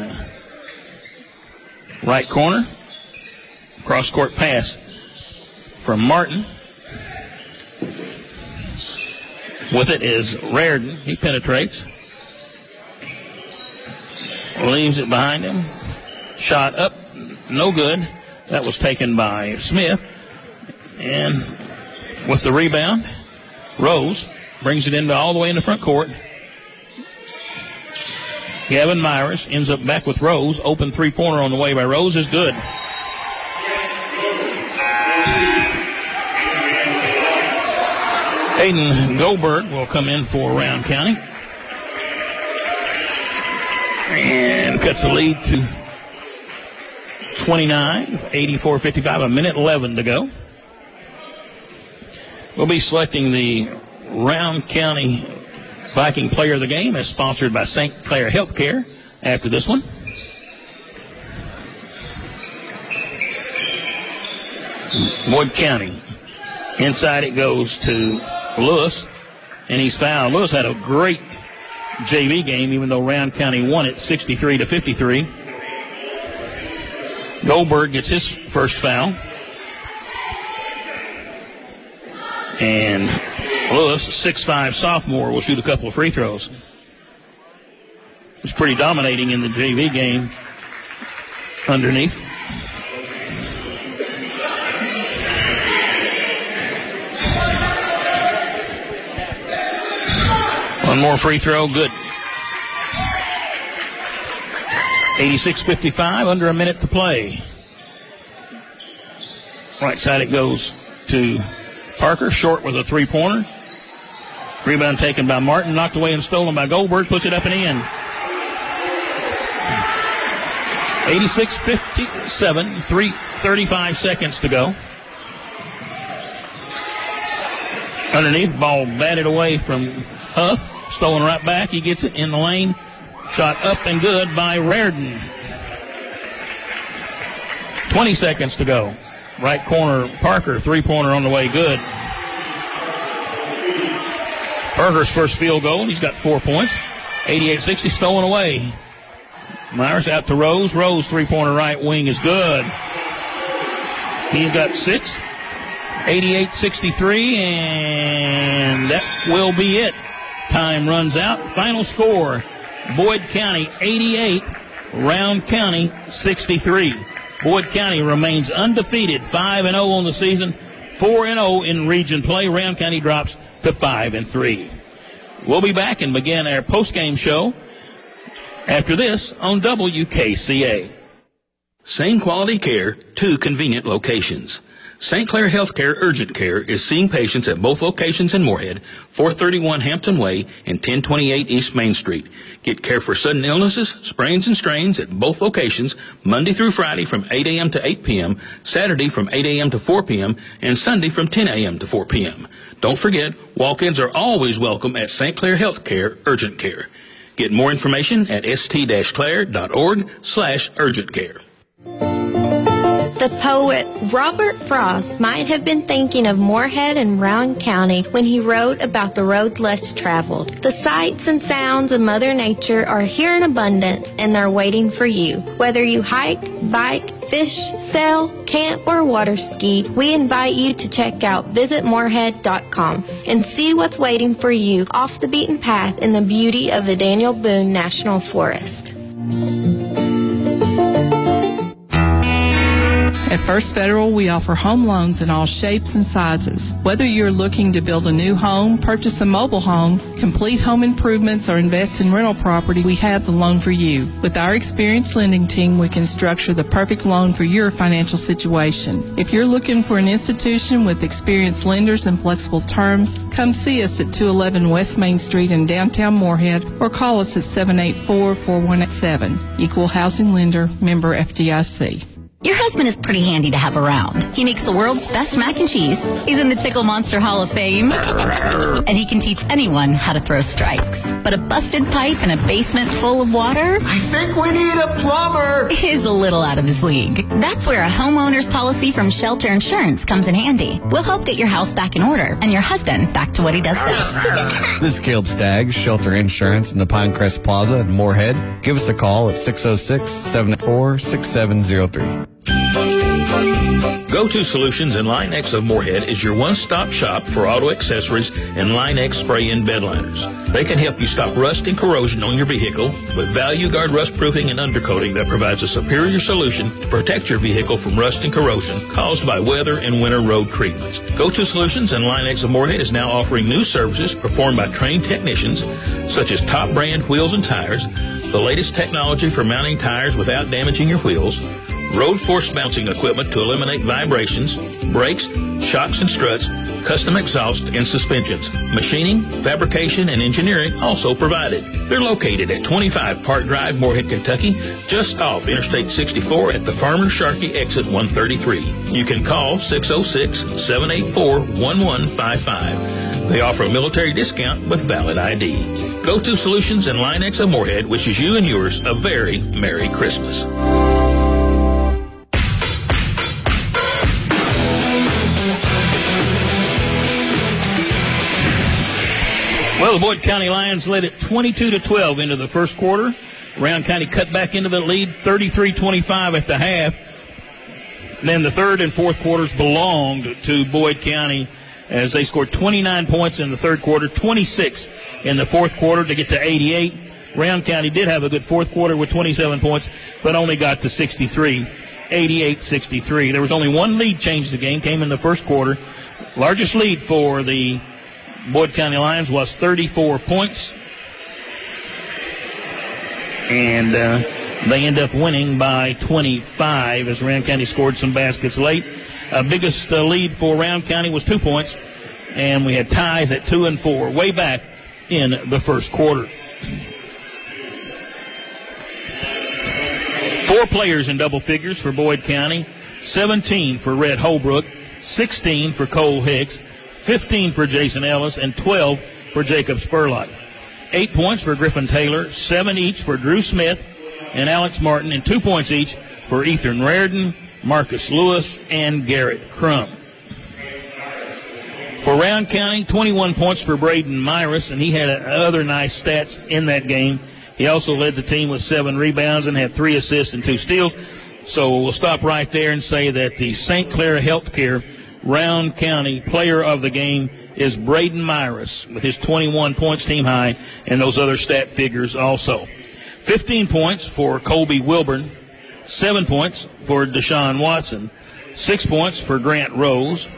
Right corner. Cross-court pass from Martin. With it is Raridan. He penetrates. Leaves it behind him. Shot up. No good. That was taken by Smith. And with the rebound, Rose brings it into all the way in the front court. Gavin Myers ends up back with Rose. Open three-pointer on the way by Rose is good. Hayden Goldberg will come in for Round County. And cuts the lead to twenty-nine, eighty-four fifty-five, a minute eleven to go. We'll be selecting the Round County Viking Player of the Game as sponsored by Saint Clair Healthcare after this one. Boyd County. Inside it goes to Lewis, and he's fouled. Lewis had a great J V game, even though Round County won it sixty-three to fifty-three. Goldberg gets his first foul. And Lewis, six five sophomore, will shoot a couple of free throws. He's pretty dominating in the J V game underneath. One more free throw, good. eighty-six fifty-five, under a minute to play. Right side it goes to Parker, short with a three-pointer. Rebound taken by Martin, knocked away and stolen by Goldberg, puts it up and in. eighty-six fifty-seven, three thirty-five seconds to go. Underneath, ball batted away from Huff. Stolen right back. He gets it in the lane. Shot up and good by Raridan. twenty seconds to go. Right corner, Parker, three-pointer on the way, good. Parker's first field goal. He's got four points. eighty-eight sixty, stolen away. Myers out to Rose. Rose, three-pointer right wing is good. He's got six. eighty-eight sixty-three, and that will be it. Time runs out. Final score, Boyd County eighty-eight, Round County sixty-three. Boyd County remains undefeated, five and oh on the season, four and oh in region play. Round County drops to five and three. We'll be back and begin our post-game show after this on W K C A. Same quality care, two convenient locations. Saint Clair Healthcare Urgent Care is seeing patients at both locations in Moorhead, four thirty-one Hampton Way and ten twenty-eight East Main Street. Get care for sudden illnesses, sprains and strains at both locations Monday through Friday from eight a.m. to eight p.m., Saturday from eight a.m. to four p.m., and Sunday from ten a.m. to four p.m. Don't forget, walk-ins are always welcome at Saint Clair Healthcare Urgent Care. Get more information at st-clair.org slash urgent care. The poet Robert Frost might have been thinking of Moorhead and Rowan County when he wrote about the road less traveled. The sights and sounds of Mother Nature are here in abundance, and they're waiting for you. Whether you hike, bike, fish, sail, camp, or water ski, we invite you to check out visit moorhead dot com and see what's waiting for you off the beaten path in the beauty of the Daniel Boone National Forest. At First Federal, we offer home loans in all shapes and sizes. Whether you're looking to build a new home, purchase a mobile home, complete home improvements, or invest in rental property, we have the loan for you. With our experienced lending team, we can structure the perfect loan for your financial situation. If you're looking for an institution with experienced lenders and flexible terms, come see us at two eleven West Main Street in downtown Moorhead or call us at seven eight four, four one eight seven. Equal Housing Lender, member F D I C. Your husband is pretty handy to have around. He makes the world's best mac and cheese. He's in the Tickle Monster Hall of Fame. And he can teach anyone how to throw strikes. But a busted pipe in a basement full of water? I think we need a plumber. Is a little out of his league. That's where a homeowner's policy from Shelter Insurance comes in handy. We'll help get your house back in order and your husband back to what he does best. This is Caleb Staggs, Shelter Insurance in the Pinecrest Plaza in Moorhead. Give us a call at six oh six, seven eight four, six seven oh three. Go-To Solutions in Line-X of Moorhead is your one-stop shop for auto accessories and Line-X spray-in bed liners. They can help you stop rust and corrosion on your vehicle with Value Guard rust proofing and undercoating that provides a superior solution to protect your vehicle from rust and corrosion caused by weather and winter road treatments. Go-To Solutions in Line-X of Moorhead is now offering new services performed by trained technicians such as top brand wheels and tires, the latest technology for mounting tires without damaging your wheels, road force bouncing equipment to eliminate vibrations, brakes, shocks and struts, custom exhaust and suspensions. Machining, fabrication, and engineering also provided. They're located at twenty-five Park Drive, Moorhead, Kentucky, just off Interstate sixty-four at the Farmer Sharkey exit one thirty-three. You can call six oh six, seven eight four, one one five five. They offer a military discount with valid I D. Go-To Solutions and Line-X of Moorhead wishes you and yours a very Merry Christmas. Well, the Boyd County Lions led it twenty-two to twelve into the first quarter. Round County cut back into the lead thirty-three twenty-five at the half. Then the third and fourth quarters belonged to Boyd County as they scored twenty-nine points in the third quarter, twenty-six in the fourth quarter to get to eighty-eight. Round County did have a good fourth quarter with twenty-seven points, but only got to sixty-three, eighty-eight sixty-three. There was only one lead change the game, came in the first quarter. Largest lead for the Boyd County Lions was thirty-four points. And uh, they end up winning by twenty-five as Round County scored some baskets late. Uh, biggest uh, lead for Round County was two points. And we had ties at two and four way back in the first quarter. Four players in double figures for Boyd County. seventeen for Red Holbrook. sixteen for Cole Hicks. fifteen for Jason Ellis, and twelve for Jacob Spurlock. Eight points for Griffin Taylor, seven each for Drew Smith and Alex Martin, and two points each for Ethan Raridan, Marcus Lewis, and Garrett Crum. For Round County, twenty-one points for Braden Myris, and he had other nice stats in that game. He also led the team with seven rebounds and had three assists and two steals. So we'll stop right there and say that the Saint Clair Healthcare Round County player of the game is Braden Myris with his twenty-one points team high and those other stat figures also. fifteen points for Colby Wilburn, seven points for Deshaun Watson, six points for Grant Rose,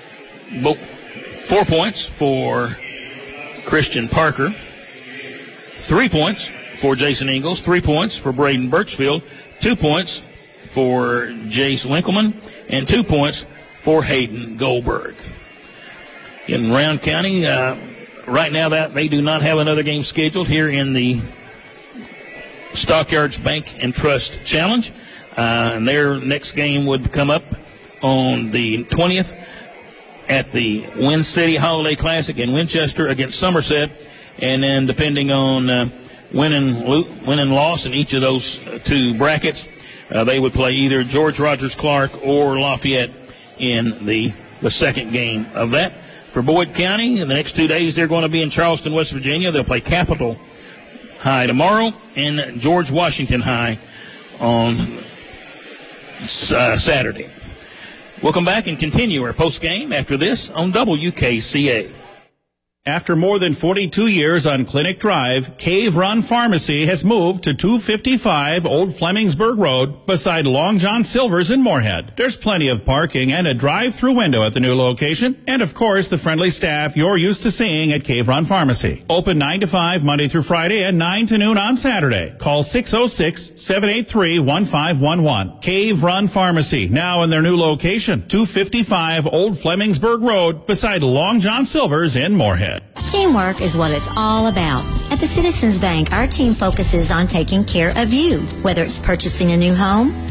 four points for Christian Parker, three points for Jason Ingles, three points for Braden Birchfield, two points for Jace Winkleman, and two points for Hayden Goldberg. In Round County, uh, right now that they do not have another game scheduled here in the Stockyards Bank and Trust Challenge. Uh, and their next game would come up on the twentieth at the Win City Holiday Classic in Winchester against Somerset. And then depending on uh, win, and lo- win and loss in each of those two brackets, uh, they would play either George Rogers Clark or Lafayette in the, the second game of that. For Boyd County, in the next two days, they're going to be in Charleston, West Virginia. They'll play Capitol High tomorrow and George Washington High on uh, Saturday. We'll come back and continue our post game after this on W K C A. After more than forty-two years on Clinic Drive, Cave Run Pharmacy has moved to two fifty-five Old Flemingsburg Road beside Long John Silver's in Moorhead. There's plenty of parking and a drive-through window at the new location, and of course the friendly staff you're used to seeing at Cave Run Pharmacy. Open nine to five Monday through Friday and nine to noon on Saturday. Call six oh six, seven eight three, one five one one. Cave Run Pharmacy, now in their new location, two fifty-five Old Flemingsburg Road beside Long John Silver's in Moorhead. Teamwork is what it's all about. At the Citizens Bank, our team focuses on taking care of you. Whether it's purchasing a new home,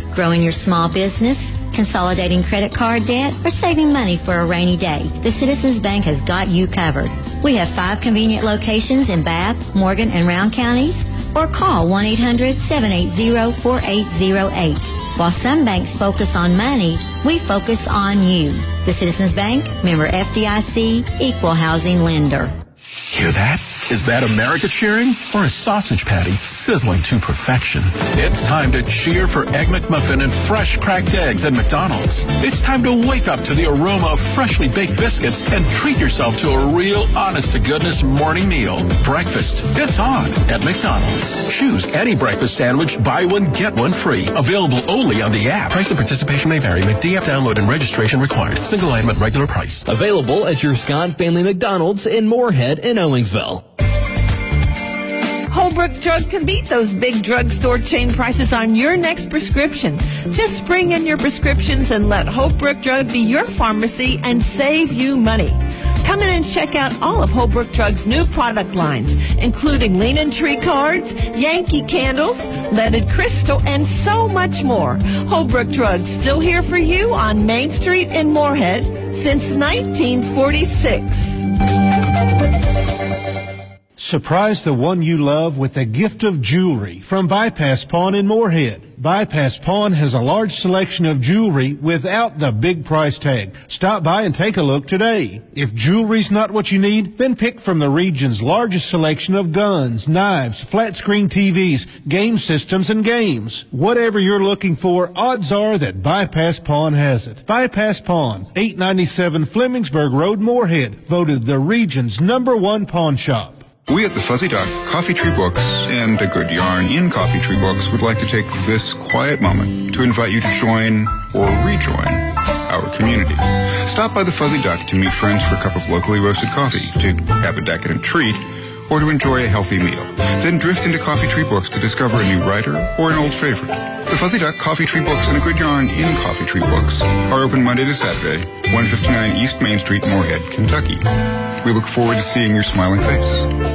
Growing your small business, consolidating credit card debt, or saving money for a rainy day, the Citizens Bank has got you covered. We have five convenient locations in Bath, Morgan, and Round counties, or call one eight hundred, seven eight zero, four eight zero eight. While some banks focus on money, we focus on you. The Citizens Bank, member F D I C, equal housing lender. Hear that? Is that America cheering or a sausage patty sizzling to perfection? It's time to cheer for Egg McMuffin and fresh cracked eggs at McDonald's. It's time to wake up to the aroma of freshly baked biscuits and treat yourself to a real honest-to-goodness morning meal. Breakfast, it's on at McDonald's. Choose any breakfast sandwich, buy one, get one free. Available only on the app. Price and participation may vary. McD app download and registration required. Single item at regular price. Available at your Scott Family McDonald's in Moorhead and Owensville. Holbrook Drug can beat those big drugstore chain prices on your next prescription. Just bring in your prescriptions and let Holbrook Drug be your pharmacy and save you money. Come in and check out all of Holbrook Drug's new product lines, including Lean Tree cards, Yankee candles, leaded crystal, and so much more. Holbrook Drug's still here for you on Main Street in Moorhead since nineteen forty-six. Surprise the one you love with a gift of jewelry from Bypass Pawn in Moorhead. Bypass Pawn has a large selection of jewelry without the big price tag. Stop by and take a look today. If jewelry's not what you need, then pick from the region's largest selection of guns, knives, flat-screen T Vs, game systems, and games. Whatever you're looking for, odds are that Bypass Pawn has it. Bypass Pawn, eight ninety-seven Flemingsburg Road, Moorhead, voted the region's number one pawn shop. We at the Fuzzy Duck, Coffee Tree Books, and A Good Yarn in Coffee Tree Books would like to take this quiet moment to invite you to join or rejoin our community. Stop by the Fuzzy Duck to meet friends for a cup of locally roasted coffee, to have a decadent treat, or to enjoy a healthy meal. Then drift into Coffee Tree Books to discover a new writer or an old favorite. The Fuzzy Duck, Coffee Tree Books, and A Good Yarn in Coffee Tree Books are open Monday to Saturday, one fifty-nine East Main Street, Moorhead, Kentucky. We look forward to seeing your smiling face.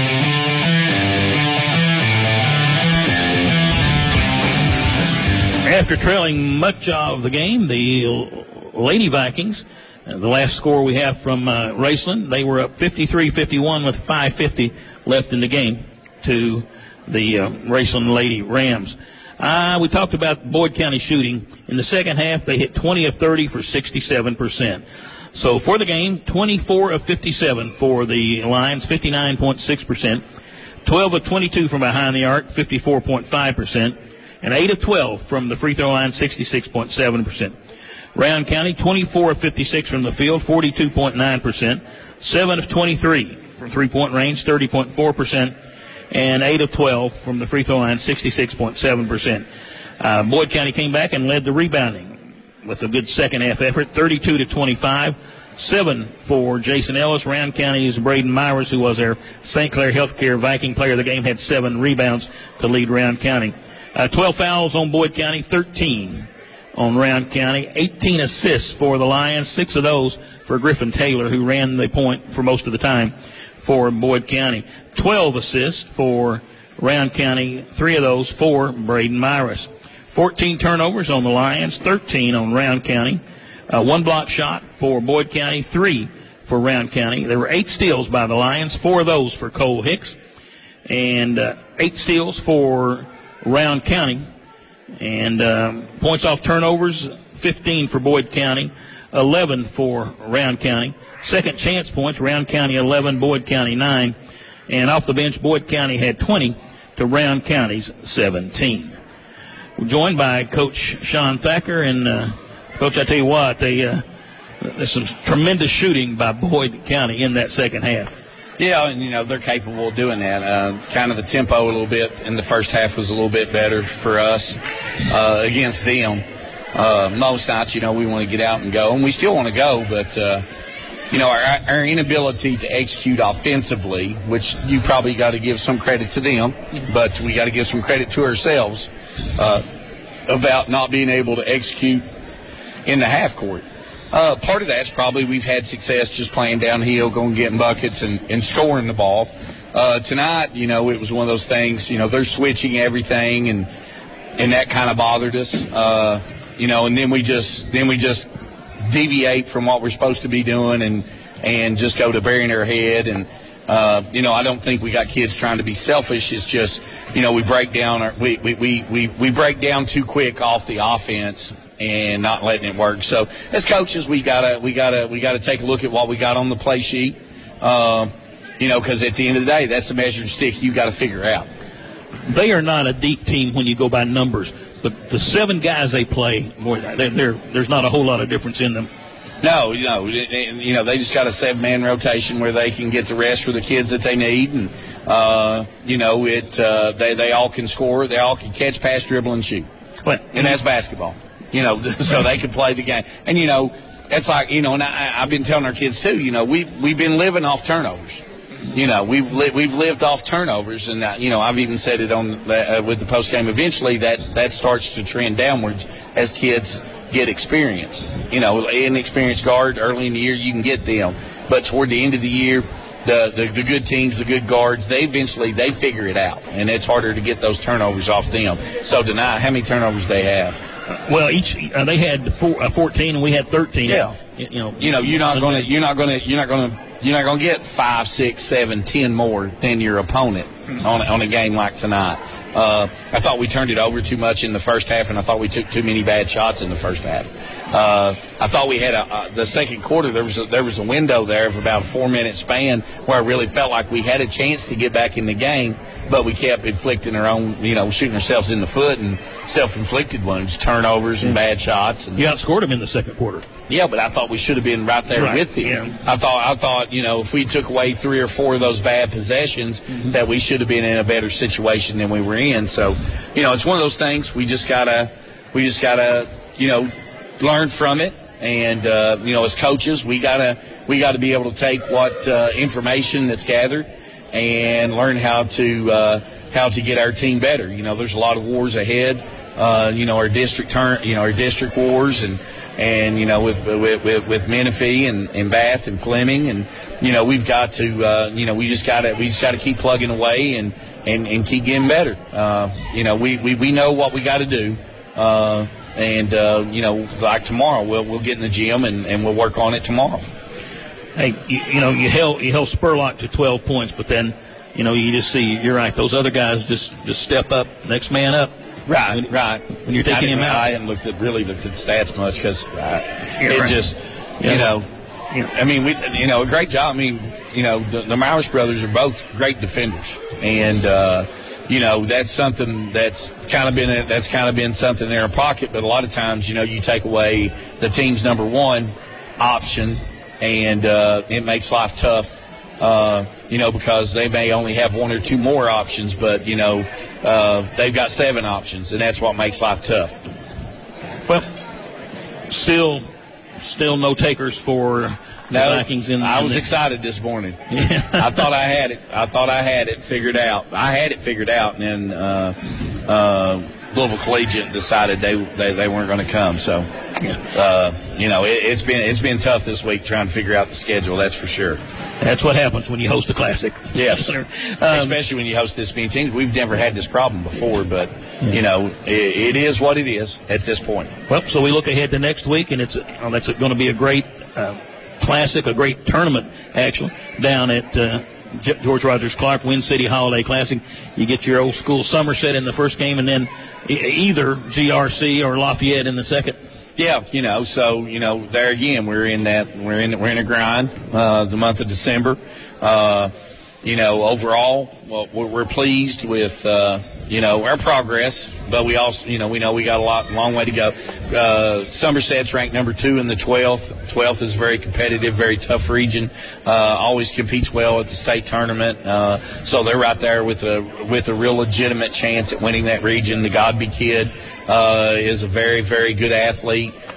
After trailing much of the game, the Lady Vikings, uh, the last score we have from uh, Raceland, they were up fifty-three fifty-one with five fifty left in the game to the uh, Raceland Lady Rams. Uh, we talked about Boyd County shooting. In the second half, they hit twenty of thirty for sixty-seven percent. So for the game, twenty-four of fifty-seven for the Lions, fifty-nine point six percent. twelve of twenty-two from behind the arc, fifty-four point five percent. And eight of twelve from the free throw line, sixty-six point seven percent. Round County, twenty-four of fifty-six from the field, forty-two point nine percent. seven of twenty-three from three-point range, thirty point four percent. And eight of twelve from the free throw line, sixty-six point seven percent. Uh, Boyd County came back and led the rebounding with a good second-half effort, thirty-two to twenty-five. Seven for Jason Ellis. Round County's Braden Myers, who was their Saint Clair Healthcare Viking player of the game, had seven rebounds to lead Round County. Uh, twelve fouls on Boyd County, thirteen on Round County, eighteen assists for the Lions, six of those for Griffin Taylor, who ran the point for most of the time for Boyd County. twelve assists for Round County, three of those for Braden Myers. fourteen turnovers on the Lions, thirteen on Round County. Uh, one block shot for Boyd County, three for Round County. There were eight steals by the Lions, four of those for Cole Hicks, and uh, eight steals for Round County. And um, points off turnovers, fifteen for Boyd County, eleven for Round County. Second chance points, Round County eleven, Boyd County nine. And off the bench, Boyd County had twenty to Round County's seventeen. We're joined by Coach Sean Thacker. And, uh, Coach, I tell you what, they, uh, there's some tremendous shooting by Boyd County in that second half. Yeah, and, you know, they're capable of doing that. Uh, kind of the tempo a little bit in the first half was a little bit better for us uh, against them. Uh, most nights, you know, we want to get out and go, and we still want to go, but, uh, you know, our, our inability to execute offensively, which you probably got to give some credit to them, but we got to give some credit to ourselves uh, about not being able to execute in the half court. Uh, part of that's probably we've had success just playing downhill, going getting buckets and, and scoring the ball. Uh, tonight, you know, it was one of those things, you know, they're switching everything, and and that kind of bothered us. Uh, you know, and then we just then we just deviate from what we're supposed to be doing, and and just go to burying our head. And uh, you know, I don't think we got kids trying to be selfish. It's just, you know, we break down our, we, we we we we break down too quick off the offense and not letting it work. So as coaches, we gotta we gotta we gotta take a look at what we got on the play sheet. Uh, you know, because at the end of the day, that's the measuring stick you got to figure out. They are not a deep team when you go by numbers, but the seven guys they play, boy, they're, they're, there's not a whole lot of difference in them. No, you know, you know, they just got a seven-man rotation where they can get the rest for the kids that they need, and uh, you know, it uh, they they all can score, they all can catch, pass, dribble, and shoot. But, and that's basketball, you know, so they can play the game. And you know, it's like, you know, and I, I've been telling our kids too, you know, we we've been living off turnovers. You know, we've li- we've lived off turnovers, and uh, you know, I've even said it on the, uh, with the post game. Eventually, that that starts to trend downwards as kids get experience. You know, an experienced guard early in the year, you can get them, but toward the end of the year, the, the the good teams, the good guards, they eventually they figure it out, and it's harder to get those turnovers off them. So tonight, how many turnovers they have? Well, each uh, they had four, uh, fourteen, and we had thirteen. Yeah. You know, you know, you're not gonna, you're not gonna, you're not gonna. You're not going to get five, six, seven, ten more than your opponent on, on a game like tonight. Uh, I thought we turned it over too much in the first half, and I thought we took too many bad shots in the first half. Uh, I thought we had a, uh, the second quarter, there was a, there was a window there of about a four-minute span where I really felt like we had a chance to get back in the game, but we kept inflicting our own, you know, shooting ourselves in the foot and self-inflicted ones, turnovers and bad shots. And you outscored them in the second quarter. Yeah, but I thought we should have been right there right. with them. Yeah. I thought, I thought, you know, if we took away three or four of those bad possessions, mm-hmm. that we should have been in a better situation than we were in. So, you know, it's one of those things. We just gotta, we just gotta, you know, learn from it. And uh, you know, as coaches, we gotta, we gotta be able to take what uh, information that's gathered and learn how to, uh, how to get our team better. You know, there's a lot of wars ahead. Uh, you know, our district turn, you know, our district wars, and. And, you know, with with with, with Menifee and, and Bath and Fleming, and, you know, we've got to, uh, you know, we just got to we just got to keep plugging away and, and, and keep getting better. Uh, you know, we, we, we know what we got to do. Uh, and, uh, you know, like tomorrow, we'll we'll get in the gym and, and we'll work on it tomorrow. Hey, you, you know, you held you held Spurlock to twelve points, but then, you know, you just see, you're right, those other guys just, just step up, next man up. Right, when, right. When you're taking him out, I haven't looked at really looked at stats much because uh, it right. just, yeah. you know, yeah. I mean, we, you know, a great job. I mean, you know, the, the Myers brothers are both great defenders, and uh, you know, that's something that's kind of been that's kind of been something in their pocket. But a lot of times, you know, you take away the team's number one option, and uh, it makes life tough. Uh, you know, because they may only have one or two more options, but, you know, uh, they've got seven options, and that's what makes life tough. Well, still still no takers for the no, Vikings. In, I in was the, excited this morning. Yeah. I thought I had it. I thought I had it figured out. I had it figured out, and then uh, uh, Louisville Collegiate decided they they, they weren't going to come. So, uh, you know, it, it's been it's been tough this week trying to figure out the schedule. That's for sure. That's what happens when you host a classic. Yes, um, especially when you host this many teams. We've never had this problem before, but, yeah. you know, it, it is what it is at this point. Well, so we look ahead to next week, and it's oh, that's going to be a great uh, classic, a great tournament, actually, down at uh, George Rogers Clark, Wind City Holiday Classic. You get your old school Somerset in the first game, and then e- either G R C or Lafayette in the second. Yeah, you know, so, you know, there again, we're in that, we're in, we're in a grind, uh, the month of December. Uh, you know, overall, well, we're, we're pleased with, uh, you know, our progress, but we also, you know, we know we got a lot, long way to go. Uh, Somerset's ranked number two in the twelfth. twelfth is very competitive, very tough region, uh, always competes well at the state tournament. Uh, so they're right there with a, with a real legitimate chance at winning that region. The Godby kid, uh, is a very, very good athlete.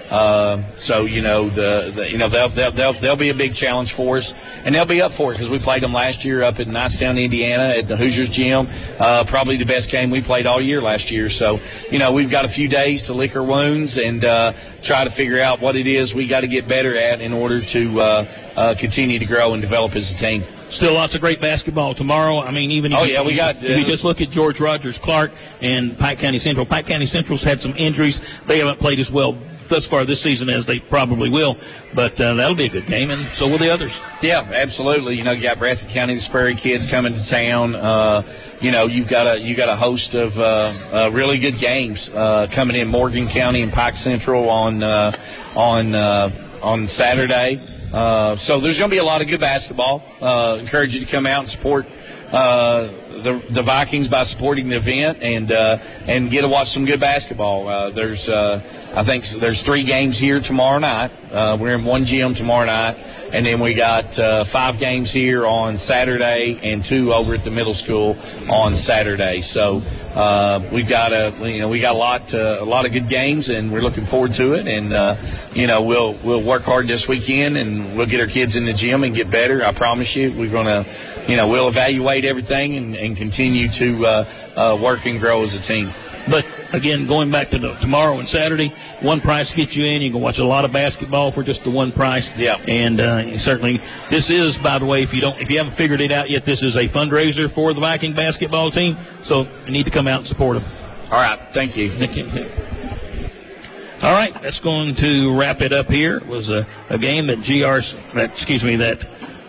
Uh, so you know the, the you know they'll, they'll they'll they'll be a big challenge for us, and they'll be up for it because we played them last year up in Nicetown, Indiana, at the Hoosiers Gym. Uh, probably the best game we played all year last year. So you know we've got a few days to lick our wounds and uh, try to figure out what it is we got to get better at in order to uh, uh, continue to grow and develop as a team. Still lots of great basketball tomorrow. I mean, even if, oh, you, yeah, we got, uh, if you just look at George Rogers Clark and Pike County Central. Pike County Central's had some injuries. They haven't played as well thus far this season as they probably will, but uh, that'll be a good game, and so will the others. Yeah, absolutely. You know, you got Bradford County, the Sperry kids coming to town. Uh, you know, you've got a you got a host of uh, uh, really good games uh, coming in Morgan County and Pike Central on uh, on uh, on Saturday. Uh, so there's going to be a lot of good basketball. Uh, encourage you to come out and support uh, the the Vikings by supporting the event and uh, and get to watch some good basketball. Uh, there's uh, I think there's three games here tomorrow night. Uh, we're in one gym tomorrow night, and then we got uh, five games here on Saturday and two over at the middle school on Saturday. So uh, we've got a you know we got a lot uh, a lot of good games, and we're looking forward to it. And uh, you know we'll we'll work hard this weekend, and we'll get our kids in the gym and get better. I promise you, we're gonna you know we'll evaluate everything and, and continue to uh, uh, work and grow as a team. But again, going back to the, tomorrow and Saturday, one price gets you in. You can watch a lot of basketball for just the one price. Yeah. And uh, certainly, this is, by the way, if you don't, if you haven't figured it out yet, this is a fundraiser for the Viking basketball team. So you need to come out and support them. All right. Thank you. Thank you. All right, that's going to wrap it up here. It was a, a game that G R, that, excuse me, that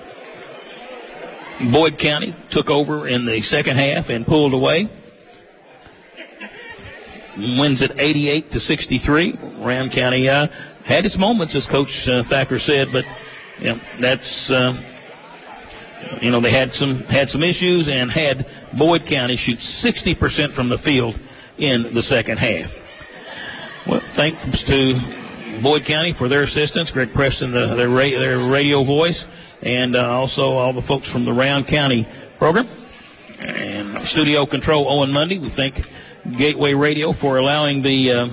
Boyd County took over in the second half and pulled away. Wins at eighty-eight to sixty-three. Round County uh, had its moments, as Coach uh, Thacker said, but you know, that's uh, you know they had some had some issues and had Boyd County shoot sixty percent from the field in the second half. Well, thanks to Boyd County for their assistance, Greg Preston, the, their, ra- their radio voice, and uh, also all the folks from the Round County program. And studio control Owen Mundy. We thank Gateway Radio for allowing the uh,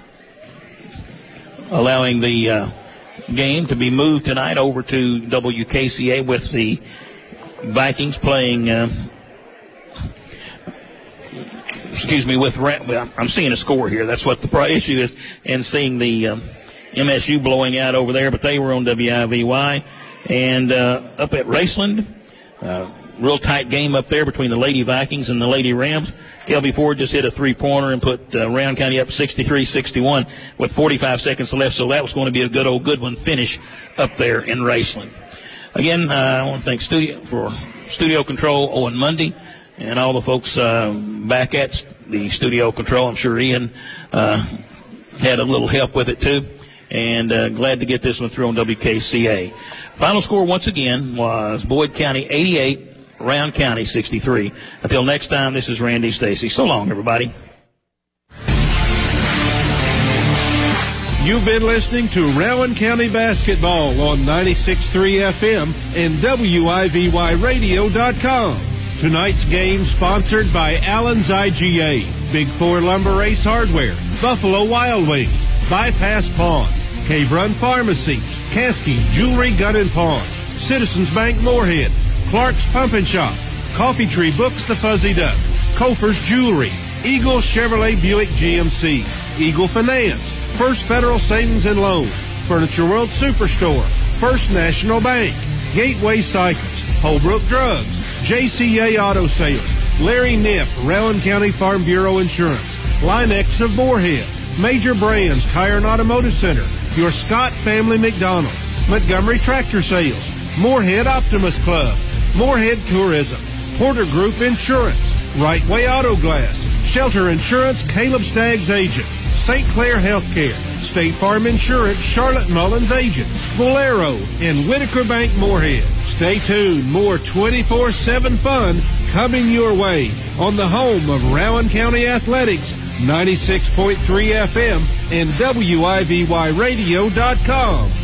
allowing the uh, game to be moved tonight over to W K C A with the Vikings playing. Uh, excuse me, with I'm seeing a score here. That's what the issue is, and seeing the um, M S U blowing out over there. But they were on W I V Y, and uh, up at Raceland, uh, real tight game up there between the Lady Vikings and the Lady Rams. Kelby Ford just hit a three-pointer and put uh, Round County up sixty-three sixty-one with forty-five seconds left, so that was going to be a good old good one finish up there in Raceland. Again, uh, I want to thank studio for studio control Owen Mundy and all the folks uh, back at the studio control. I'm sure Ian uh, had a little help with it too, and uh, glad to get this one through on W K C A. Final score once again was Boyd County eighty-eight, Round County sixty-three. Until next time, this is Randy Stacy. So long, everybody. You've been listening to Rowan County Basketball on ninety-six point three F M and W I V Y radio dot com. Tonight's game sponsored by Allen's I G A, Big Four Lumber Ace Hardware, Buffalo Wild Wings, Bypass Pawn, Cave Run Pharmacy, Caskey Jewelry Gun and Pawn, Citizens Bank Moorhead, Clark's Pump and Shop, Coffee Tree Books The Fuzzy Duck, Kofer's Jewelry, Eagle Chevrolet Buick G M C, Eagle Finance, First Federal Savings and Loan, Furniture World Superstore, First National Bank, Gateway Cycles, Holbrook Drugs, J C A Auto Sales, Larry Nipp, Rowan County Farm Bureau Insurance, Linex of Moorhead, Major Brands Tire and Automotive Center, your Scott Family McDonald's, Montgomery Tractor Sales, Moorhead Optimus Club, Moorhead Tourism, Porter Group Insurance, Right Way Auto Glass, Shelter Insurance, Caleb Staggs Agent, Saint Clair Healthcare, State Farm Insurance, Charlotte Mullins Agent, Bolero, and Whitaker Bank Moorhead. Stay tuned. More twenty-four seven fun coming your way on the home of Rowan County Athletics, ninety-six point three F M and W I V Y radio dot com.